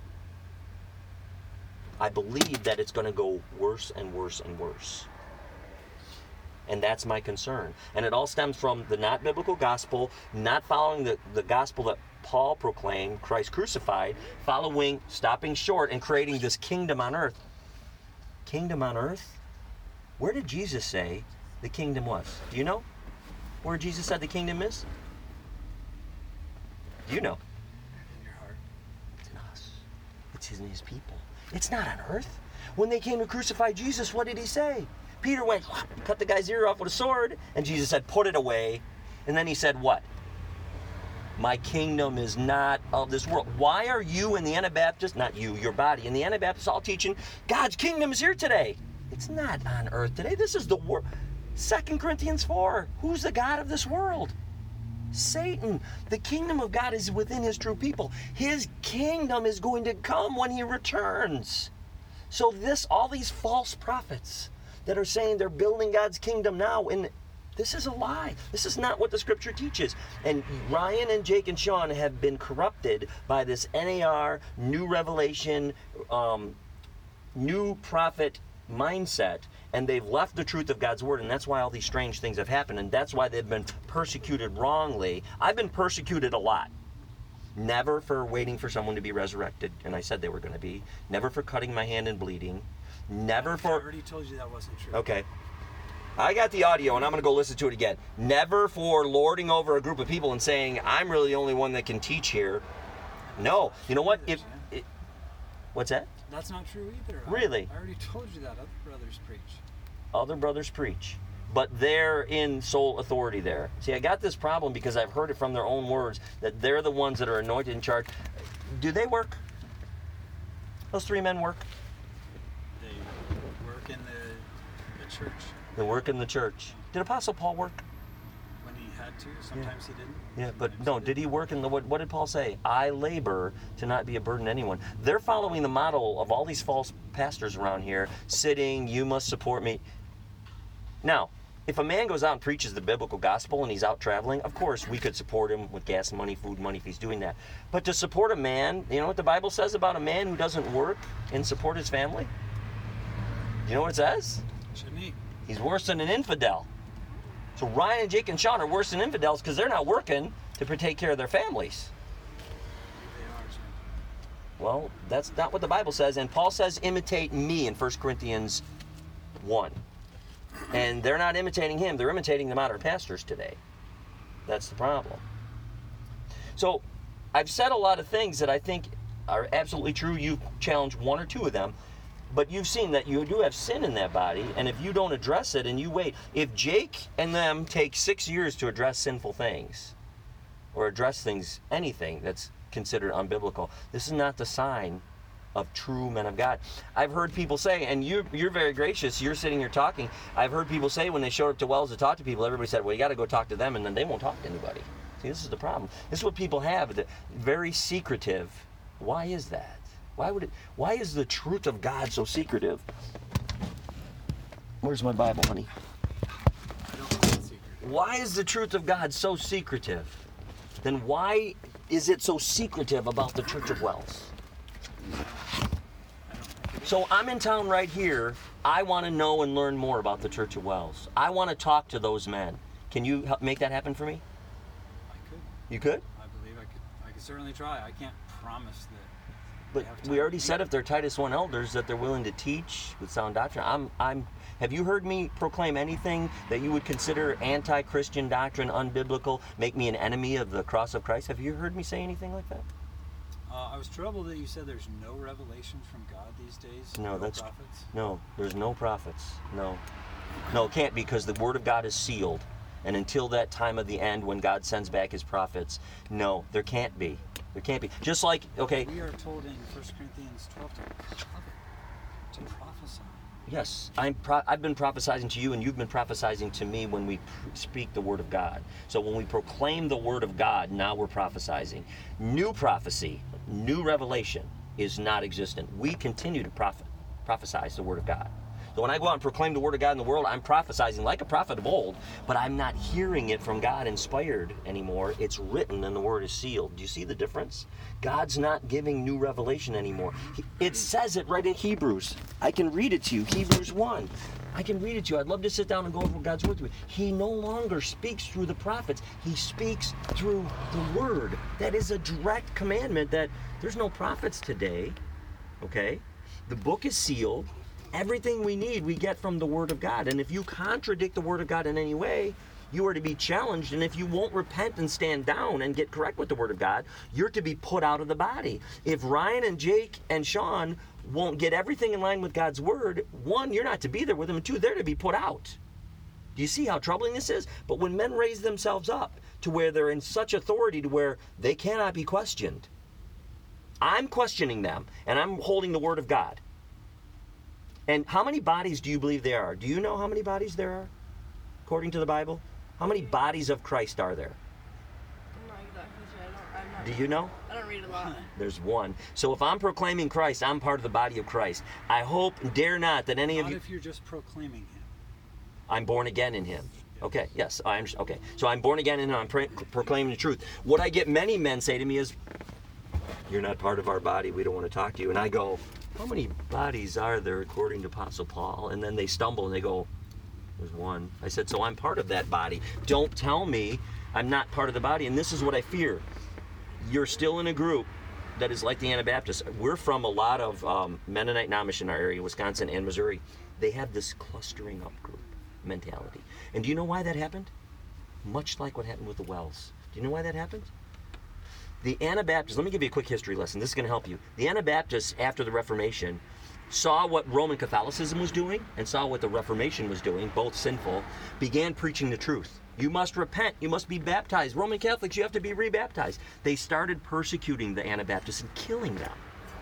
I believe that it's going to go worse and worse and worse. And that's my concern. And it all stems from the not biblical gospel, not following the gospel that Paul proclaimed, Christ crucified, stopping short and creating this kingdom on earth. Kingdom on earth? Where did Jesus say the kingdom was? Do you know where Jesus said the kingdom is? Do you know? In your heart. It's in us. It's in his people. It's not on earth. When they came to crucify Jesus, what did he say? Peter went, cut the guy's ear off with a sword, and Jesus said, put it away. And then he said, what? My kingdom is not of this world. Why are you in the Anabaptist, not you, your body, in the Anabaptist all teaching God's kingdom is here today? It's not on earth today. This is the world. 2 Corinthians 4. Who's the God of this world? Satan. The kingdom of God is within his true people. His kingdom is going to come when he returns. So all these false prophets that are saying they're building God's kingdom now, and this is a lie. This is not what the Scripture teaches. And Ryan and Jake and Sean have been corrupted by this NAR, new revelation, new prophet mindset, and they've left the truth of God's word, and that's why all these strange things have happened, and that's why they've been persecuted wrongly. I've been persecuted a lot. Never for waiting for someone to be resurrected, and I said they were going to be. Never for cutting my hand and bleeding. Never for... I already told you that wasn't true. Okay. I got the audio, and I'm going to go listen to it again. Never for lording over a group of people and saying, I'm really the only one that can teach here. No. You know what? What's that? That's not true either. Really? I already told you that. Other brothers preach. Other brothers preach, but they're in sole authority there. See, I got this problem because I've heard it from their own words that they're the ones that are anointed in charge. Do they work? Those three men work? They work in the church. They work in the church. Did Apostle Paul work? When he had to. Sometimes he didn't. Yeah, but Sometimes no, he did he work in the, what did Paul say? I labor to not be a burden to anyone. They're following the model of all these false pastors around here, sitting, you must support me. Now, if a man goes out and preaches the biblical gospel and he's out traveling, of course we could support him with gas money, food money if he's doing that. But to support a man, you know what the Bible says about a man who doesn't work and support his family? You know what it says? Shouldn't he? He's worse than an infidel. So Ryan, Jake, and Sean are worse than infidels because they're not working to take care of their families. They are, sir. Well, that's not what the Bible says. And Paul says, imitate me in 1 Corinthians 1. And they're not imitating him. They're imitating the modern pastors today. That's the problem. So I've said a lot of things that I think are absolutely true. You challenged one or two of them. But you've seen that you do have sin in that body, and if you don't address it and you wait, if Jake and them take 6 years to address sinful things, or address things, anything that's considered unbiblical, this is not the sign of true men of God. I've heard people say, and you're very gracious, you're sitting here talking, I've heard people say when they showed up to Wells to talk to people, everybody said, well, you got to go talk to them, and then they won't talk to anybody. See, this is the problem. This is what people have, very secretive. Why is that? Why is the truth of God so secretive? Where's my Bible, honey? I don't think it's secret. Why is the truth of God so secretive? Then why is it so secretive about the Church of Wells? So I'm in town right here. I want to know and learn more about the Church of Wells. I want to talk to those men. Can you help make that happen for me? I could. You could? I believe I could. I could certainly try. I can't promise that. But we already said if they're Titus 1 elders that they're willing to teach with sound doctrine. Have you heard me proclaim anything that you would consider anti-Christian doctrine, unbiblical, make me an enemy of the cross of Christ? Have you heard me say anything like that? I was troubled that you said there's no revelation from God these days. No, that's prophets. no. There's no prophets. No, it can't be because the Word of God is sealed, and until that time of the end when God sends back His prophets, no, there can't be. There can't be. Just like, okay. We are told in 1 Corinthians 12 to prophesy. Yes, I've been prophesying to you, and you've been prophesying to me when we speak the Word of God. So when we proclaim the Word of God, now we're prophesying. New prophecy, new revelation is not existent. We continue to prophesize the Word of God. So when I go out and proclaim the Word of God in the world, I'm prophesying like a prophet of old, but I'm not hearing it from God inspired anymore. It's written and the Word is sealed. Do you see the difference? God's not giving new revelation anymore. It says it right in Hebrews. I can read it to you, Hebrews 1. I can read it to you. I'd love to sit down and go over God's Word with you. He no longer speaks through the prophets. He speaks through the Word. That is a direct commandment that there's no prophets today, okay? The book is sealed. Everything we need, we get from the Word of God. And if you contradict the Word of God in any way, you are to be challenged. And if you won't repent and stand down and get correct with the Word of God, you're to be put out of the body. If Ryan and Jake and Sean won't get everything in line with God's Word, one, you're not to be there with them, and two, they're to be put out. Do you see how troubling this is? But when men raise themselves up to where they're in such authority to where they cannot be questioned, I'm questioning them, and I'm holding the Word of God. And how many bodies do you believe there are? Do you know how many bodies there are, according to the Bible? How many bodies of Christ are there? I'm not exactly sure. I'm not. Do you know? I don't read a lot. There's one. So if I'm proclaiming Christ, I'm part of the body of Christ. I hope, dare not, that any of Not you... if you're just proclaiming Him. I'm born again in Him. Okay, yes, okay. So I'm born again in Him. I'm proclaiming the truth. What I get many men say to me is, you're not part of our body. We don't want to talk to you. And I go, how many bodies are there according to Apostle Paul? And then they stumble and they go, there's one. I said, so I'm part of that body. Don't tell me I'm not part of the body. And this is what I fear. You're still in a group that is like the Anabaptists. We're from a lot of Mennonite and Amish in our area, Wisconsin and Missouri. They have this clustering up group mentality. And do you know why that happened? Much like what happened with the Wells. Do you know why that happened? The Anabaptists, let me give you a quick history lesson. This is going to help you. The Anabaptists, after the Reformation, saw what Roman Catholicism was doing and saw what the Reformation was doing, both sinful, began preaching the truth. You must repent. You must be baptized. Roman Catholics, you have to be rebaptized. They started persecuting the Anabaptists and killing them.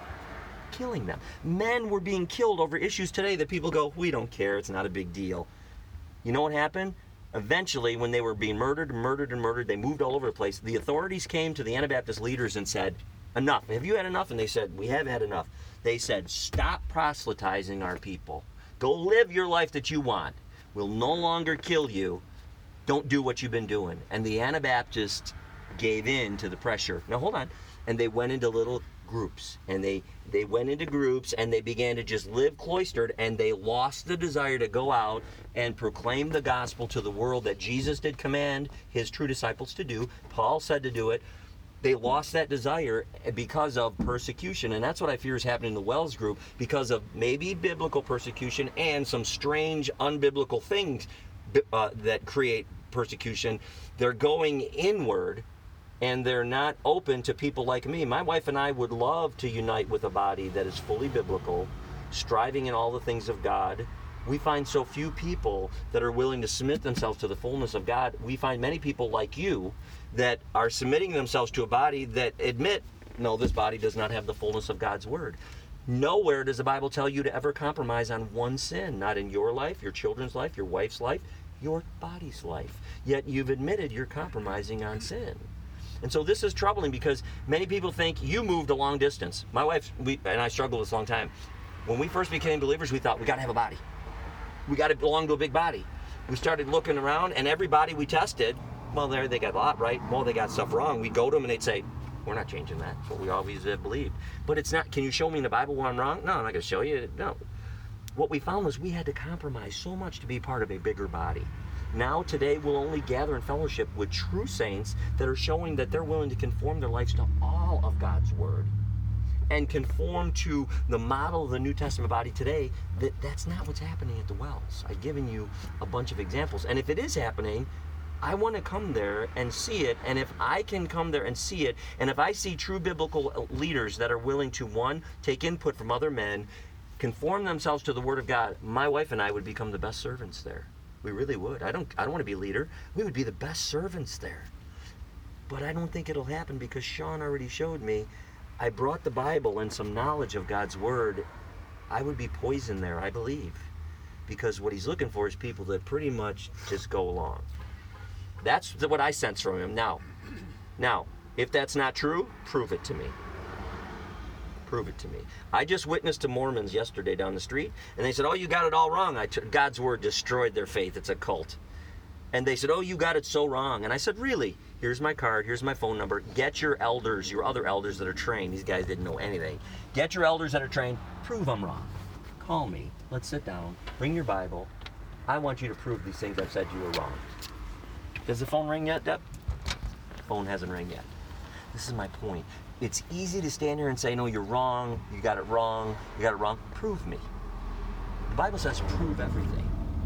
Killing them. Men were being killed over issues today that people go, we don't care, it's not a big deal. You know what happened? Eventually, when they were being murdered, they moved all over the place. The authorities came to the Anabaptist leaders and said, enough. Have you had enough? And they said, we have had enough. They said, stop proselytizing our people. Go live your life that you want. We'll no longer kill you. Don't do what you've been doing. And the Anabaptists gave in to the pressure. Now, hold on. And they went into little groups. And they went into groups and they began to just live cloistered, and they lost the desire to go out and proclaim the gospel to the world that Jesus did command his true disciples to do. Paul said to do it. They lost that desire because of persecution, and that's what I fear is happening in the Wells group, because of maybe biblical persecution and some strange unbiblical things that create persecution. They're going inward, and they're not open to people like me. My wife and I would love to unite with a body that is fully biblical, striving in all the things of God. We find so few people that are willing to submit themselves to the fullness of God. We find many people like you that are submitting themselves to a body that admit, no, this body does not have the fullness of God's word. Nowhere does the Bible tell you to ever compromise on one sin, not in your life, your children's life, your wife's life, your body's life. Yet you've admitted you're compromising on sin. And so this is troubling, because many people think you moved a long distance. My wife and I struggled with this a long time. When we first became believers, we thought we got to have a body. We got to belong to a big body. We started looking around, and every body we tested, well, there they got a lot right. Well, they got stuff wrong. We'd go to them, and they'd say, we're not changing that. It's what we always have believed. But it's not, can you show me in the Bible where I'm wrong? No, I'm not going to show you. No. What we found was we had to compromise so much to be part of a bigger body. Now, today, we'll only gather in fellowship with true saints that are showing that they're willing to conform their lives to all of God's word and conform to the model of the New Testament body today. That's not what's happening at the Wells. I've given you a bunch of examples. And if it is happening, I want to come there and see it. And if I can come there and see it, and if I see true biblical leaders that are willing to, one, take input from other men, conform themselves to the Word of God, my wife and I would become the best servants there. We really would. I don't want to be a leader. We would be the best servants there. But I don't think it'll happen, because Sean already showed me, I brought the Bible and some knowledge of God's Word. I would be poisoned there, I believe. Because what he's looking for is people that pretty much just go along. That's what I sense from him. Now, if that's not true, prove it to me. Prove it to me. I just witnessed to Mormons yesterday down the street, and they said, oh, you got it all wrong. God's Word destroyed their faith. It's a cult. And they said, oh, you got it so wrong. And I said, really? Here's my card. Here's my phone number. Get your elders, your other elders that are trained. These guys didn't know anything. Get your elders that are trained. Prove I'm wrong. Call me. Let's sit down. Bring your Bible. I want you to prove these things I've said you were wrong. Does the phone ring yet, Deb? Phone hasn't rang yet. This is my point. It's easy to stand here and say, no, you're wrong. You got it wrong. You got it wrong. Prove me. The Bible says prove everything.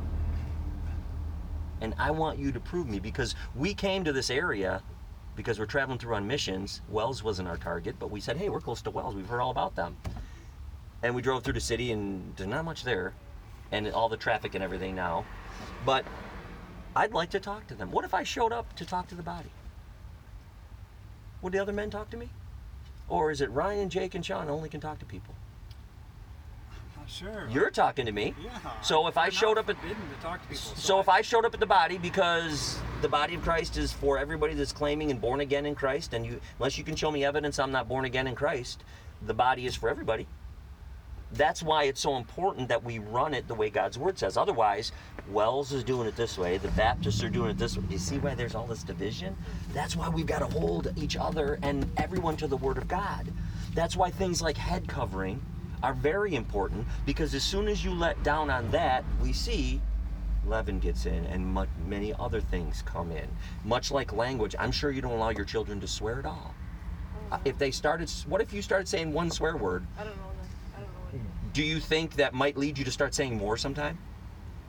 And I want you to prove me, because we came to this area because we're traveling through on missions. Wells wasn't our target, but we said, hey, we're close to Wells. We've heard all about them. And we drove through the city, and there's not much there, and all the traffic and everything now. But I'd like to talk to them. What if I showed up to talk to the body? Would the other men talk to me? Or is it Ryan, Jake, and Sean only can talk to people? Sure. You're talking to me. Yeah. So if I showed up at forbidden to talk to people. So if I showed up at the body, because the body of Christ is for everybody that's claiming and born again in Christ, and unless you can show me evidence I'm not born again in Christ, the body is for everybody. That's why it's so important that we run it the way God's Word says. Otherwise, Wells is doing it this way, the Baptists are doing it this way. You see why there's all this division? That's why we've got to hold each other and everyone to the Word of God. That's why things like head covering are very important, because as soon as you let down on that, we see leaven gets in, and many other things come in. Much like language, I'm sure you don't allow your children to swear at all. If they started, what if you started saying one swear word? I don't know. Do you think that might lead you to start saying more sometime?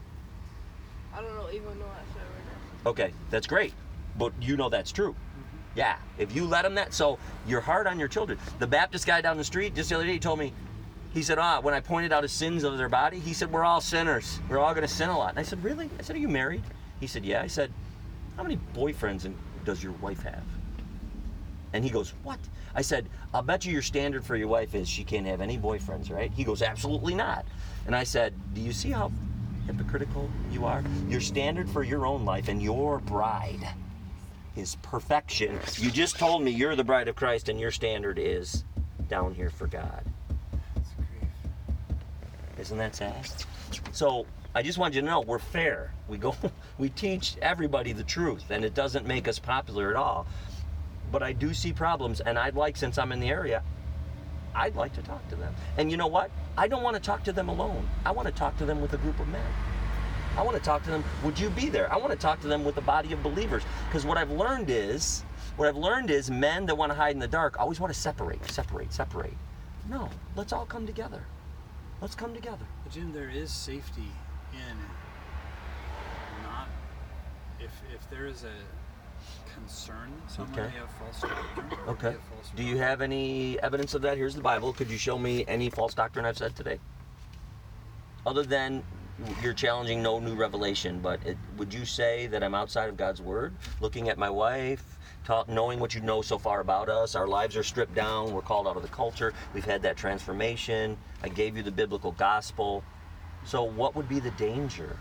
I don't know even know that shit right now. Okay, that's great, but you know that's true. Yeah, if you let them that, so you're hard on your children. The Baptist guy down the street just the other day, he told me, he said, when I pointed out his sins of their body, he said, we're all sinners. We're all going to sin a lot. And I said, really? I said, are you married? He said, yeah. I said, how many boyfriends does your wife have? And he goes, what? I said, I'll bet you your standard for your wife is she can't have any boyfriends, right? He goes, absolutely not. And I said, do you see how hypocritical you are? Your standard for your own life and your bride is perfection. You just told me you're the bride of Christ and your standard is down here for God. That's grief. Isn't that sad? So I just want you to know we're fair. We teach everybody the truth, and it doesn't make us popular at all. But I do see problems, and since I'm in the area, I'd like to talk to them. And you know what? I don't want to talk to them alone. I want to talk to them with a group of men. I want to talk to them, would you be there? I want to talk to them with a body of believers. Because what I've learned is men that want to hide in the dark always want to separate. No, let's all come together. Let's come together. But Jim, there is safety in not, if there is a concern that someone Okay. may have false doctrine. or Okay. may have false Do you have any evidence of that? Here's the Bible. Could you show me any false doctrine I've said today? Other than you're challenging no new revelation, but would you say that I'm outside of God's word? Looking at my wife, knowing what you know so far about us, our lives are stripped down, we're called out of the culture, we've had that transformation, I gave you the biblical gospel. So what would be the danger?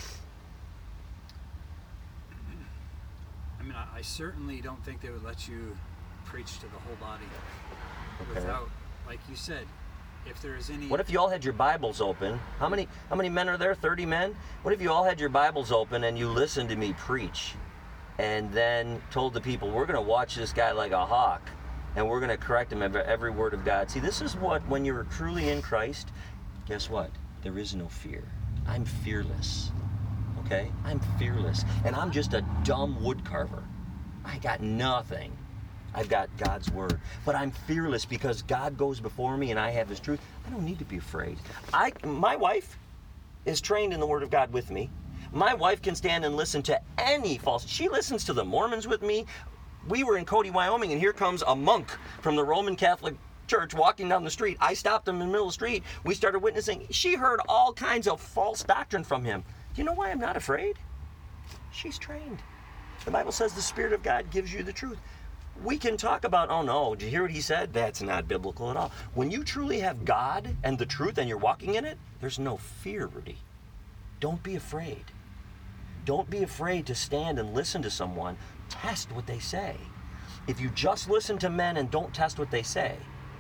I mean, I certainly don't think they would let you preach to the whole body Okay. without, like you said, if there is any... What if you all had your Bibles open? How many men are there? 30 men? What if you all had your Bibles open and you listened to me preach and then told the people, we're going to watch this guy like a hawk and we're going to correct him every word of God. See, this is what, when you're truly in Christ, guess what? There is no fear. I'm fearless. Okay? I'm fearless. And I'm just a dumb wood carver. I got nothing. I've got God's word. But I'm fearless because God goes before me and I have his truth. I don't need to be afraid. My wife is trained in the word of God with me. My wife can stand and listen to any false. She listens to the Mormons with me. We were in Cody, Wyoming, and here comes a monk from the Roman Catholic Church walking down the street. I stopped him in the middle of the street. We started witnessing. She heard all kinds of false doctrine from him. Do you know why I'm not afraid? She's trained. The Bible says the Spirit of God gives you the truth. We can talk about, oh no, did you hear what he said? That's not biblical at all. When you truly have God and the truth and you're walking in it, there's no fear, Rudy. Don't be afraid. Don't be afraid to stand and listen to someone. Test what they say. If you just listen to men and don't test what they say,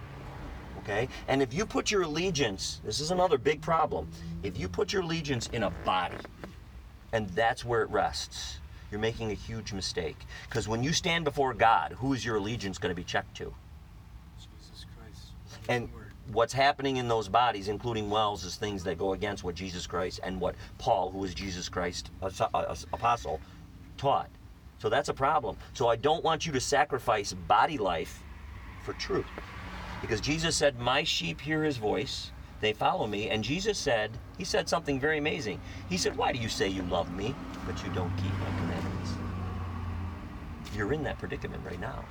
okay? And if you put your allegiance, this is another big problem, if you put your allegiance in a body, and that's where it rests, you're making a huge mistake. Because when you stand before God, who is your allegiance going to be checked to? Jesus Christ. And what's happening in those bodies, including Wells, is things that go against what Jesus Christ and what Paul, who is Jesus Christ's apostle, taught. So that's a problem. So I don't want you to sacrifice body life for truth. Because Jesus said, my sheep hear his voice, they follow me. And Jesus said, he said something very amazing. He said, why do you say you love me, but you don't keep my commandments? You're in that predicament right now.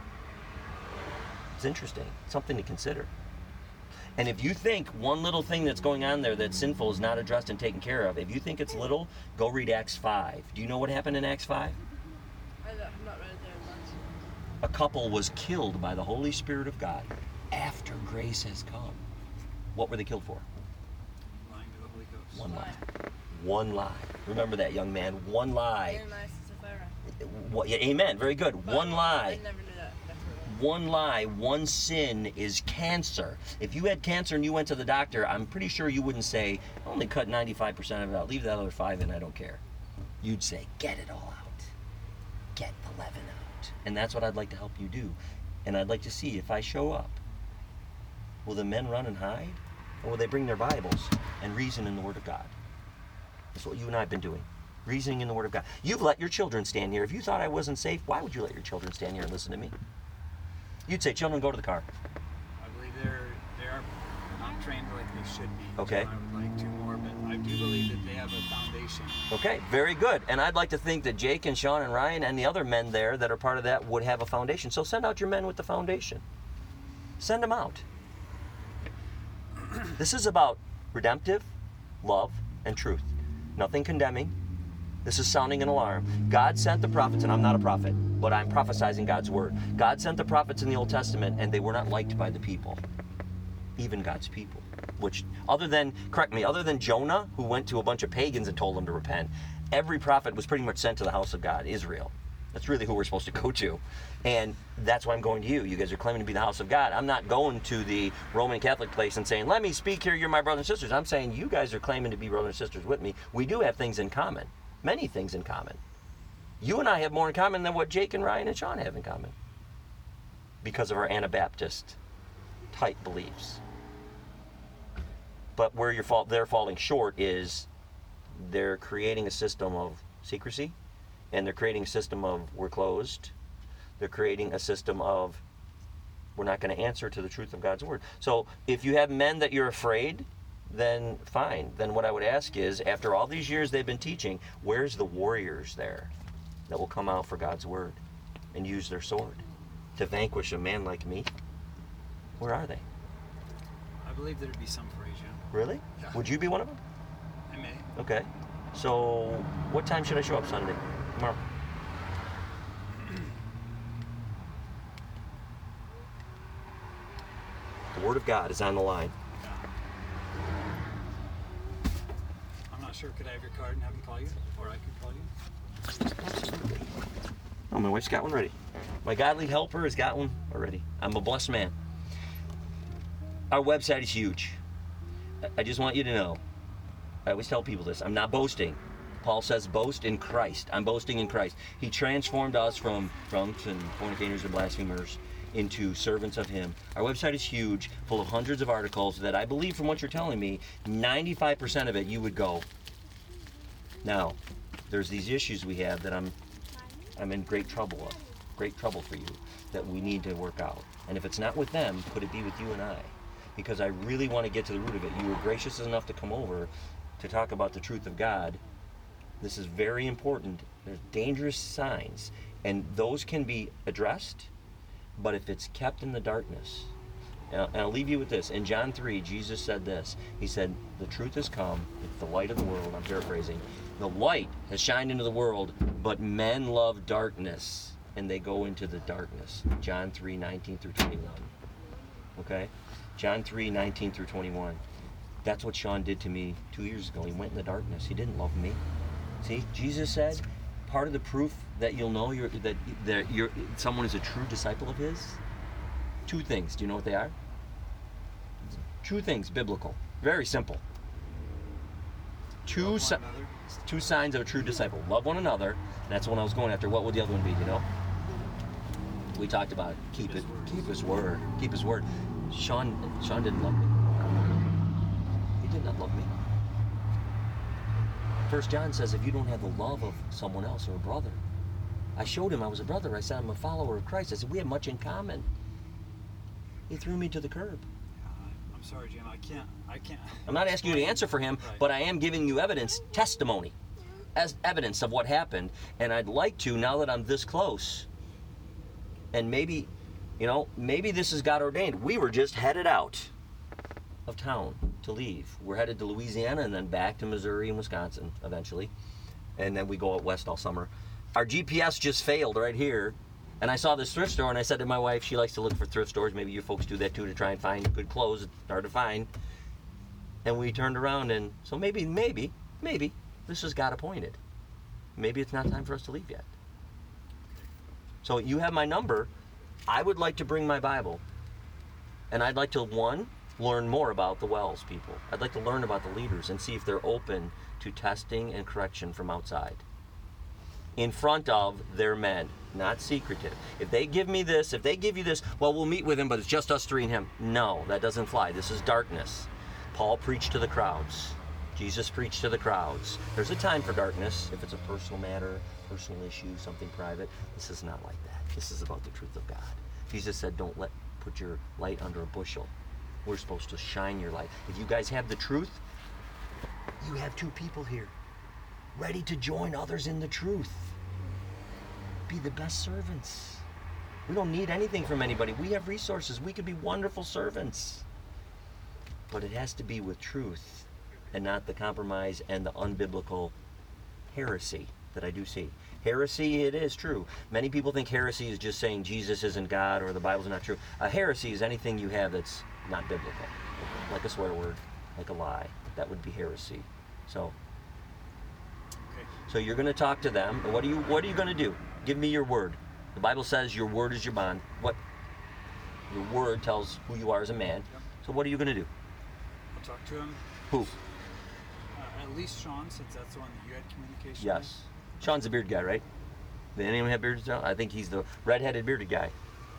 It's interesting. Something to consider. And if you think one little thing that's going on there that's sinful is not addressed and taken care of, if you think it's little, go read Acts 5. Do you know what happened in Acts 5? I've not read it there much. A couple was killed by the Holy Spirit of God after grace has come. What were they killed for? Lying to the Holy Ghost. One lie. One lie. Remember that, young man. One lie. Ananias and Sapphira. Yeah, amen. Very good. But One lie. I never knew that. That's what One lie, one sin is cancer. If you had cancer and you went to the doctor, I'm pretty sure you wouldn't say, only cut 95% of it out, leave that other 5 in, I don't care. You'd say, get it all out. Get the leaven out. And that's what I'd like to help you do. And I'd like to see if I show up, will the men run and hide? Or will they bring their Bibles and reason in the Word of God? That's what you and I have been doing. Reasoning in the Word of God. You've let your children stand here. If you thought I wasn't safe, why would you let your children stand here and listen to me? You'd say, children, go to the car. I believe they are not trained like they should be. Okay. I would like to more, but I do believe that they have a foundation. Okay, very good. And I'd like to think that Jake and Sean and Ryan and the other men there that are part of that would have a foundation. So send out your men with the foundation. Send them out. This is about redemptive love and truth. Nothing condemning. This is sounding an alarm. God sent the prophets, and I'm not a prophet, but I'm prophesizing God's word. God sent the prophets in the Old Testament, and they were not liked by the people, even God's people. Which, other than Jonah, who went to a bunch of pagans and told them to repent, every prophet was pretty much sent to the house of God, Israel. That's really who we're supposed to go to. And that's why I'm going to you. You guys are claiming to be the house of God. I'm not going to the Roman Catholic place and saying, let me speak here, you're my brothers and sisters. I'm saying you guys are claiming to be brothers and sisters with me. We do have things in common. Many things in common. You and I have more in common than what Jake and Ryan and Sean have in common. Because of our Anabaptist type beliefs. But where they're falling short is they're creating a system of secrecy, and they're creating a system of we're closed. They're creating a system of we're not going to answer to the truth of God's word. So if you have men that you're afraid, then fine. Then what I would ask is, after all these years they've been teaching, where's the warriors there that will come out for God's word and use their sword to vanquish a man like me? Where are they? I believe there'd be some for Asia. Really? Yeah. Would you be one of them? I may. Okay. So what time should I show up Sunday? Tomorrow? The word of God is on the line. I'm not sure. Could I have your card and have him call you? Or I could call you? Oh, my wife's got one ready. My godly helper has got one already. I'm a blessed man. Our website is huge. I just want you to know. I always tell people this. I'm not boasting. Paul says boast in Christ. I'm boasting in Christ. He transformed us from drunks and fornicators and blasphemers into servants of him. Our website is huge, full of hundreds of articles that I believe, from what you're telling me, 95% of it you would go. Now, there's these issues we have that I'm in great trouble for you, that we need to work out. And if it's not with them, could it be with you and I? Because I really want to get to the root of it. You were gracious enough to come over to talk about the truth of God. This is very important. There's dangerous signs, and those can be addressed, but if it's kept in the darkness. And I'll leave you with this. In John 3, Jesus said this. He said, the truth has come. It's the light of the world. I'm paraphrasing. The light has shined into the world, but men love darkness, and they go into the darkness. John 3, 19 through 21. Okay? John 3, 19 through 21. That's what Sean did to me 2 years ago. He went in the darkness. He didn't love me. See, Jesus said, part of the proof that you'll know that someone is a true disciple of his, two things. Do you know what they are? Two things, biblical. Very simple. Two signs of a true disciple. Love one another. That's the one I was going after. What would the other one be, do you know? We talked about it. Keep his word. Keep his word. Sean didn't love me. He did not love me. 1 John says, if you don't have the love of someone else or a brother. I showed him I was a brother. I said, I'm a follower of Christ. I said, we have much in common. He threw me to the curb. I'm sorry, Jim. I can't. I'm not asking you to answer for him, Right. but I am giving you evidence, testimony, as evidence of what happened. And I'd like to, now that I'm this close, and maybe this is God ordained. We were just headed out of town to leave. We're headed to Louisiana and then back to Missouri and Wisconsin eventually. And then we go out west all summer. Our GPS just failed right here. And I saw this thrift store and I said to my wife, she likes to look for thrift stores. Maybe you folks do that too, to try and find good clothes. It's hard to find. And we turned around, and so maybe this is God appointed. Maybe it's not time for us to leave yet. So you have my number. I would like to bring my Bible. And I'd like to, learn more about the Wells people. I'd like to learn about the leaders and see if they're open to testing and correction from outside. In front of their men, not secretive. If they give me this, if they give you this, well, we'll meet with him, but it's just us three and him. No, that doesn't fly. This is darkness. Paul preached to the crowds. Jesus preached to the crowds. There's a time for darkness if it's a personal matter, personal issue, something private. This is not like that. This is about the truth of God. Jesus said, don't put your light under a bushel. We're supposed to shine your light. If you guys have the truth, you have two people here ready to join others in the truth. Be the best servants. We don't need anything from anybody. We have resources. We could be wonderful servants. But it has to be with truth and not the compromise and the unbiblical heresy that I do see. Heresy, it is true. Many people think heresy is just saying Jesus isn't God or the Bible's not true. A heresy is anything you have that's not biblical. Like a swear word, like a lie. That would be heresy. So Okay. you're going to talk to them. What are you going to do? Give me your word. The Bible says your word is your bond. What? Your word tells who you are as a man. Yep. So what are you going to do? I'll talk to him. Who? At least Sean, since that's the one that you had communication Yes. Sean's the beard guy, right? Did anyone have beards? I think he's the red-headed bearded guy. with.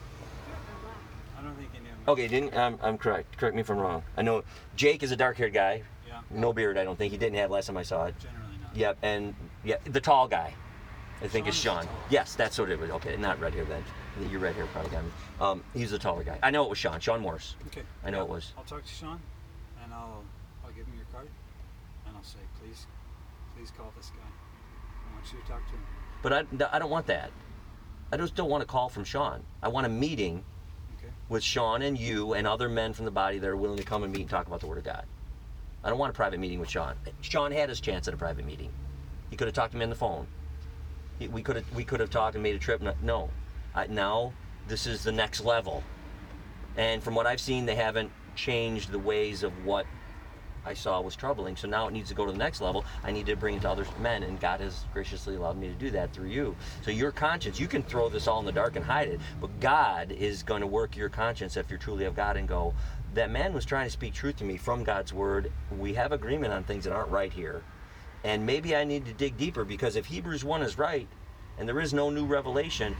I don't think any of them. Okay, didn't I'm correct. Correct me if I'm wrong. I know Jake is a dark-haired guy. Yeah. No beard, I don't think. He didn't have last time I saw it. Generally not. Yep, and the tall guy. I think is Sean Sean. is the tall. Yes, that's what it was. Okay, not red hair then. Your red hair probably got me. He's the taller guy. I know it was Sean. Sean Morris. Okay. I know it was. I'll talk to Sean, and I'll give him your card, and I'll say, please call this guy. I want you to talk to him. But I don't want that. I just don't want a call from Sean. I want a meeting Okay. with Sean and you and other men from the body that are willing to come and meet and talk about the Word of God. I don't want a private meeting with Sean. Sean had his chance at a private meeting. He could have talked to me on the phone. We could have talked and made a trip. No. Now this is the next level. And from what I've seen, they haven't changed the ways of what I saw was troubling. So now it needs to go to the next level. I need to bring it to other men, and God has graciously allowed me to do that through you. So your conscience, you can throw this all in the dark and hide it, but God is going to work your conscience if you're truly of God and go, that man was trying to speak truth to me from God's word. We have agreement on things that aren't right here. And maybe I need to dig deeper, because if Hebrews 1 is right, and there is no new revelation,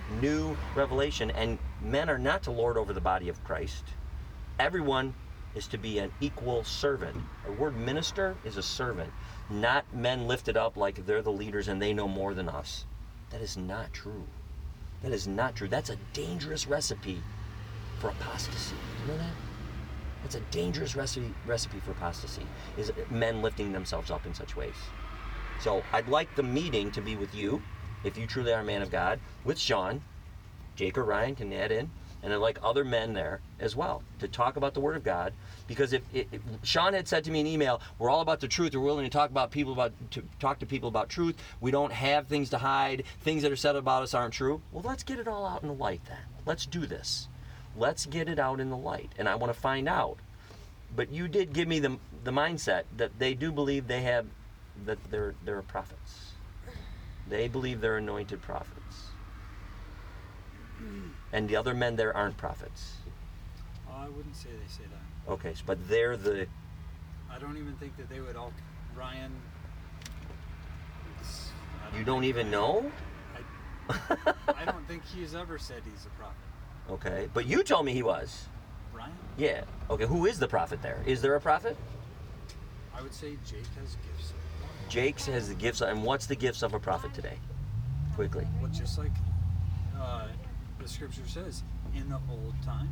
and men are not to lord over the body of Christ. Everyone is to be an equal servant. The word minister is a servant, not men lifted up like they're the leaders and they know more than us. That is not true. That is not true. That's a dangerous recipe for apostasy. Do you know that? That's a dangerous recipe for apostasy, is men lifting themselves up in such ways. So I'd like the meeting to be with you, if you truly are a man of God, with Sean. Jake or Ryan can add in, and I'd like other men there as well to talk about the Word of God. Because if Sean had said to me in email, we're all about the truth, we're willing to talk to people about truth, we don't have things to hide, things that are said about us aren't true, well, let's get it all out in the light then. Let's do this. Let's get it out in the light, and I want to find out. But you did give me the mindset that they do believe that they're prophets. They believe they're anointed prophets. And the other men there aren't prophets. Oh, I wouldn't say they say that. Okay, but they're the... I don't even think that they would all. Ryan. You don't even know? I don't think he's ever said he's a prophet. Okay, but you told me he was. Ryan? Yeah. Okay, who is the prophet there? Is there a prophet? I would say Jake has gifts. Jake has the gifts, and what's the gifts of a prophet today? Quickly. Well, just like the scripture says, in the old time,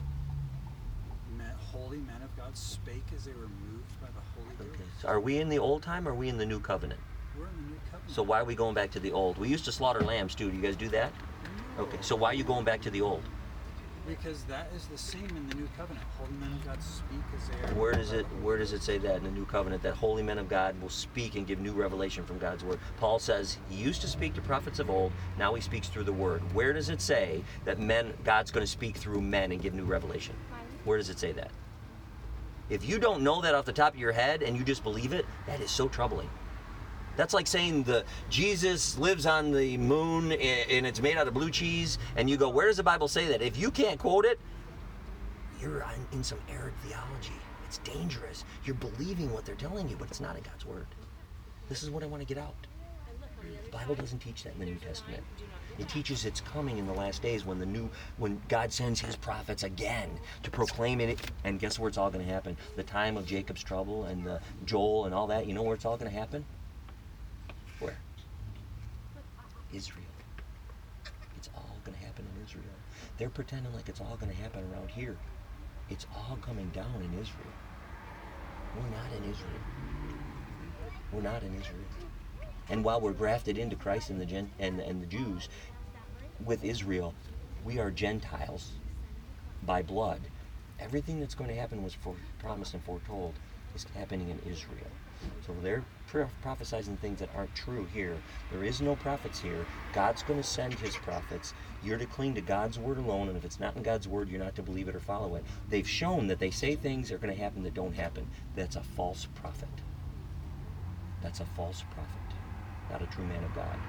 holy men of God spake as they were moved by the Holy Ghost. Okay, so are we in the old time or are we in the new covenant? We're in the new covenant. So why are we going back to the old? We used to slaughter lambs too. Do you guys do that? Okay, so why are you going back to the old? Because that is the same in the new covenant. Holy men of God speak as they are. Where does it say that in the new covenant, that holy men of God will speak and give new revelation from God's word? Paul says he used to speak to prophets of old, now he speaks through the word. Where does it say that God's going to speak through men and give new revelation? Where does it say that? If you don't know that off the top of your head and you just believe it, that is so troubling. That's like saying Jesus lives on the moon and it's made out of blue cheese, and you go, where does the Bible say that? If you can't quote it, you're in some errant theology. It's dangerous. You're believing what they're telling you, but it's not in God's word. This is what I want to get out. The Bible doesn't teach that in the New Testament. It teaches it's coming in the last days when God sends his prophets again to proclaim it. And guess where it's all going to happen? The time of Jacob's trouble and Joel and all that. You know where it's all going to happen? Where? Israel. It's all going to happen in Israel. They're pretending like it's all going to happen around here. It's all coming down in Israel. We're not in Israel. We're not in Israel. And while we're grafted into Christ and the Jews, with Israel, we are Gentiles by blood. Everything that's going to happen was promised and foretold is happening in Israel. So they're prophesizing things that aren't true here. There is no prophets here. God's going to send his prophets. You're to cling to God's word alone, and if it's not in God's word, you're not to believe it or follow it. They've shown that they say things that are going to happen that don't happen. That's a false prophet. That's a false prophet, not a true man of God.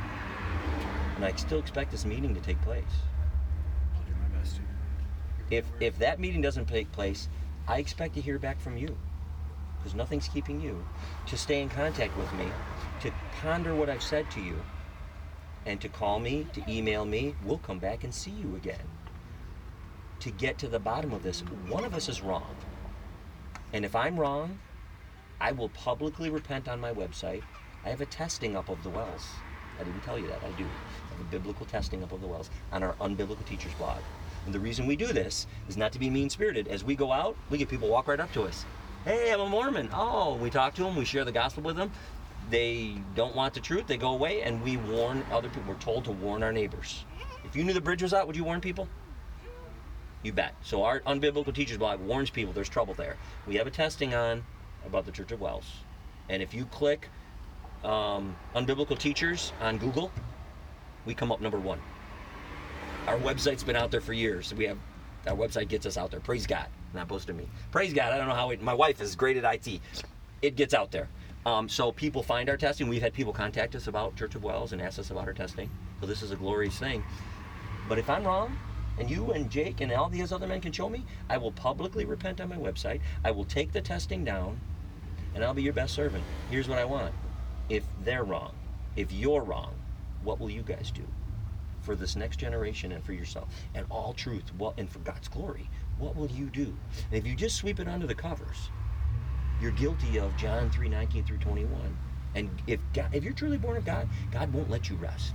And I still expect this meeting to take place. I'll do my best to. If that meeting doesn't take place, I expect to hear back from you, because nothing's keeping you, to stay in contact with me, to ponder what I've said to you, and to call me, to email me. We'll come back and see you again to get to the bottom of this. One of us is wrong. And if I'm wrong, I will publicly repent on my website. I have a testing up of the wells. I didn't tell you that. I do. I have a biblical testing up of the wells on our Unbiblical Teachers blog. And the reason we do this is not to be mean-spirited. As we go out, we get people walk right up to us. Hey, I'm a Mormon. Oh, we talk to them. We share the gospel with them. They don't want the truth. They go away, and we warn other people. We're told to warn our neighbors. If you knew the bridge was out, would you warn people? You bet. So our Unbiblical Teachers blog warns people there's trouble there. We have a testing on about the Church of Wells. And if you click Unbiblical Teachers on Google, we come up number 1. Our website's been out there for years. Our website gets us out there. Praise God. Not boasting me. Praise God. I don't know how my wife is great at IT. It gets out there. So people find our testing. We've had people contact us about Church of Wells and ask us about our testing. So this is a glorious thing. But if I'm wrong, and you and Jake and all these other men can show me, I will publicly repent on my website. I will take the testing down, and I'll be your best servant. Here's what I want. If they're wrong, if you're wrong, what will you guys do for this next generation and for yourself and all truth, and for God's glory? What will you do? And if you just sweep it under the covers, you're guilty of John 3:19 through 21. And if you're truly born of God, God won't let you rest.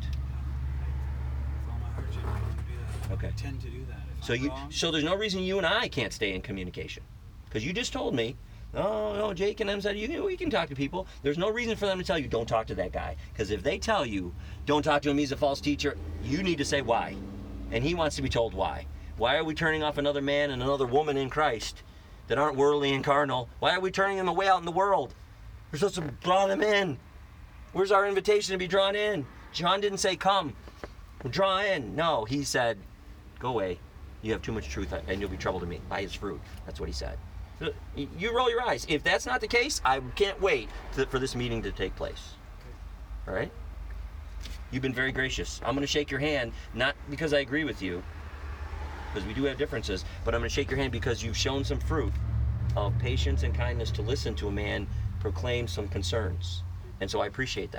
With all my heart, Jake, I want to do that. Okay. I tend to do that. If So I'm wrong, so there's no reason you and I can't stay in communication, because you just told me, oh no, Jake and them said we can talk to people. There's no reason for them to tell you don't talk to that guy, because if they tell you don't talk to him, he's a false teacher, you need to say why, and he wants to be told why. Why are we turning off another man and another woman in Christ that aren't worldly and carnal? Why are we turning them away out in the world? We're supposed to draw them in. Where's our invitation to be drawn in? John didn't say come, draw in. No, he said go away. You have too much truth, and you'll be trouble to me. By his fruit. That's what he said. So you roll your eyes. If that's not the case, I can't wait for this meeting to take place. All right? You've been very gracious. I'm going to shake your hand, not because I agree with you, because we do have differences, but I'm going to shake your hand because you've shown some fruit of patience and kindness to listen to a man proclaim some concerns. And so I appreciate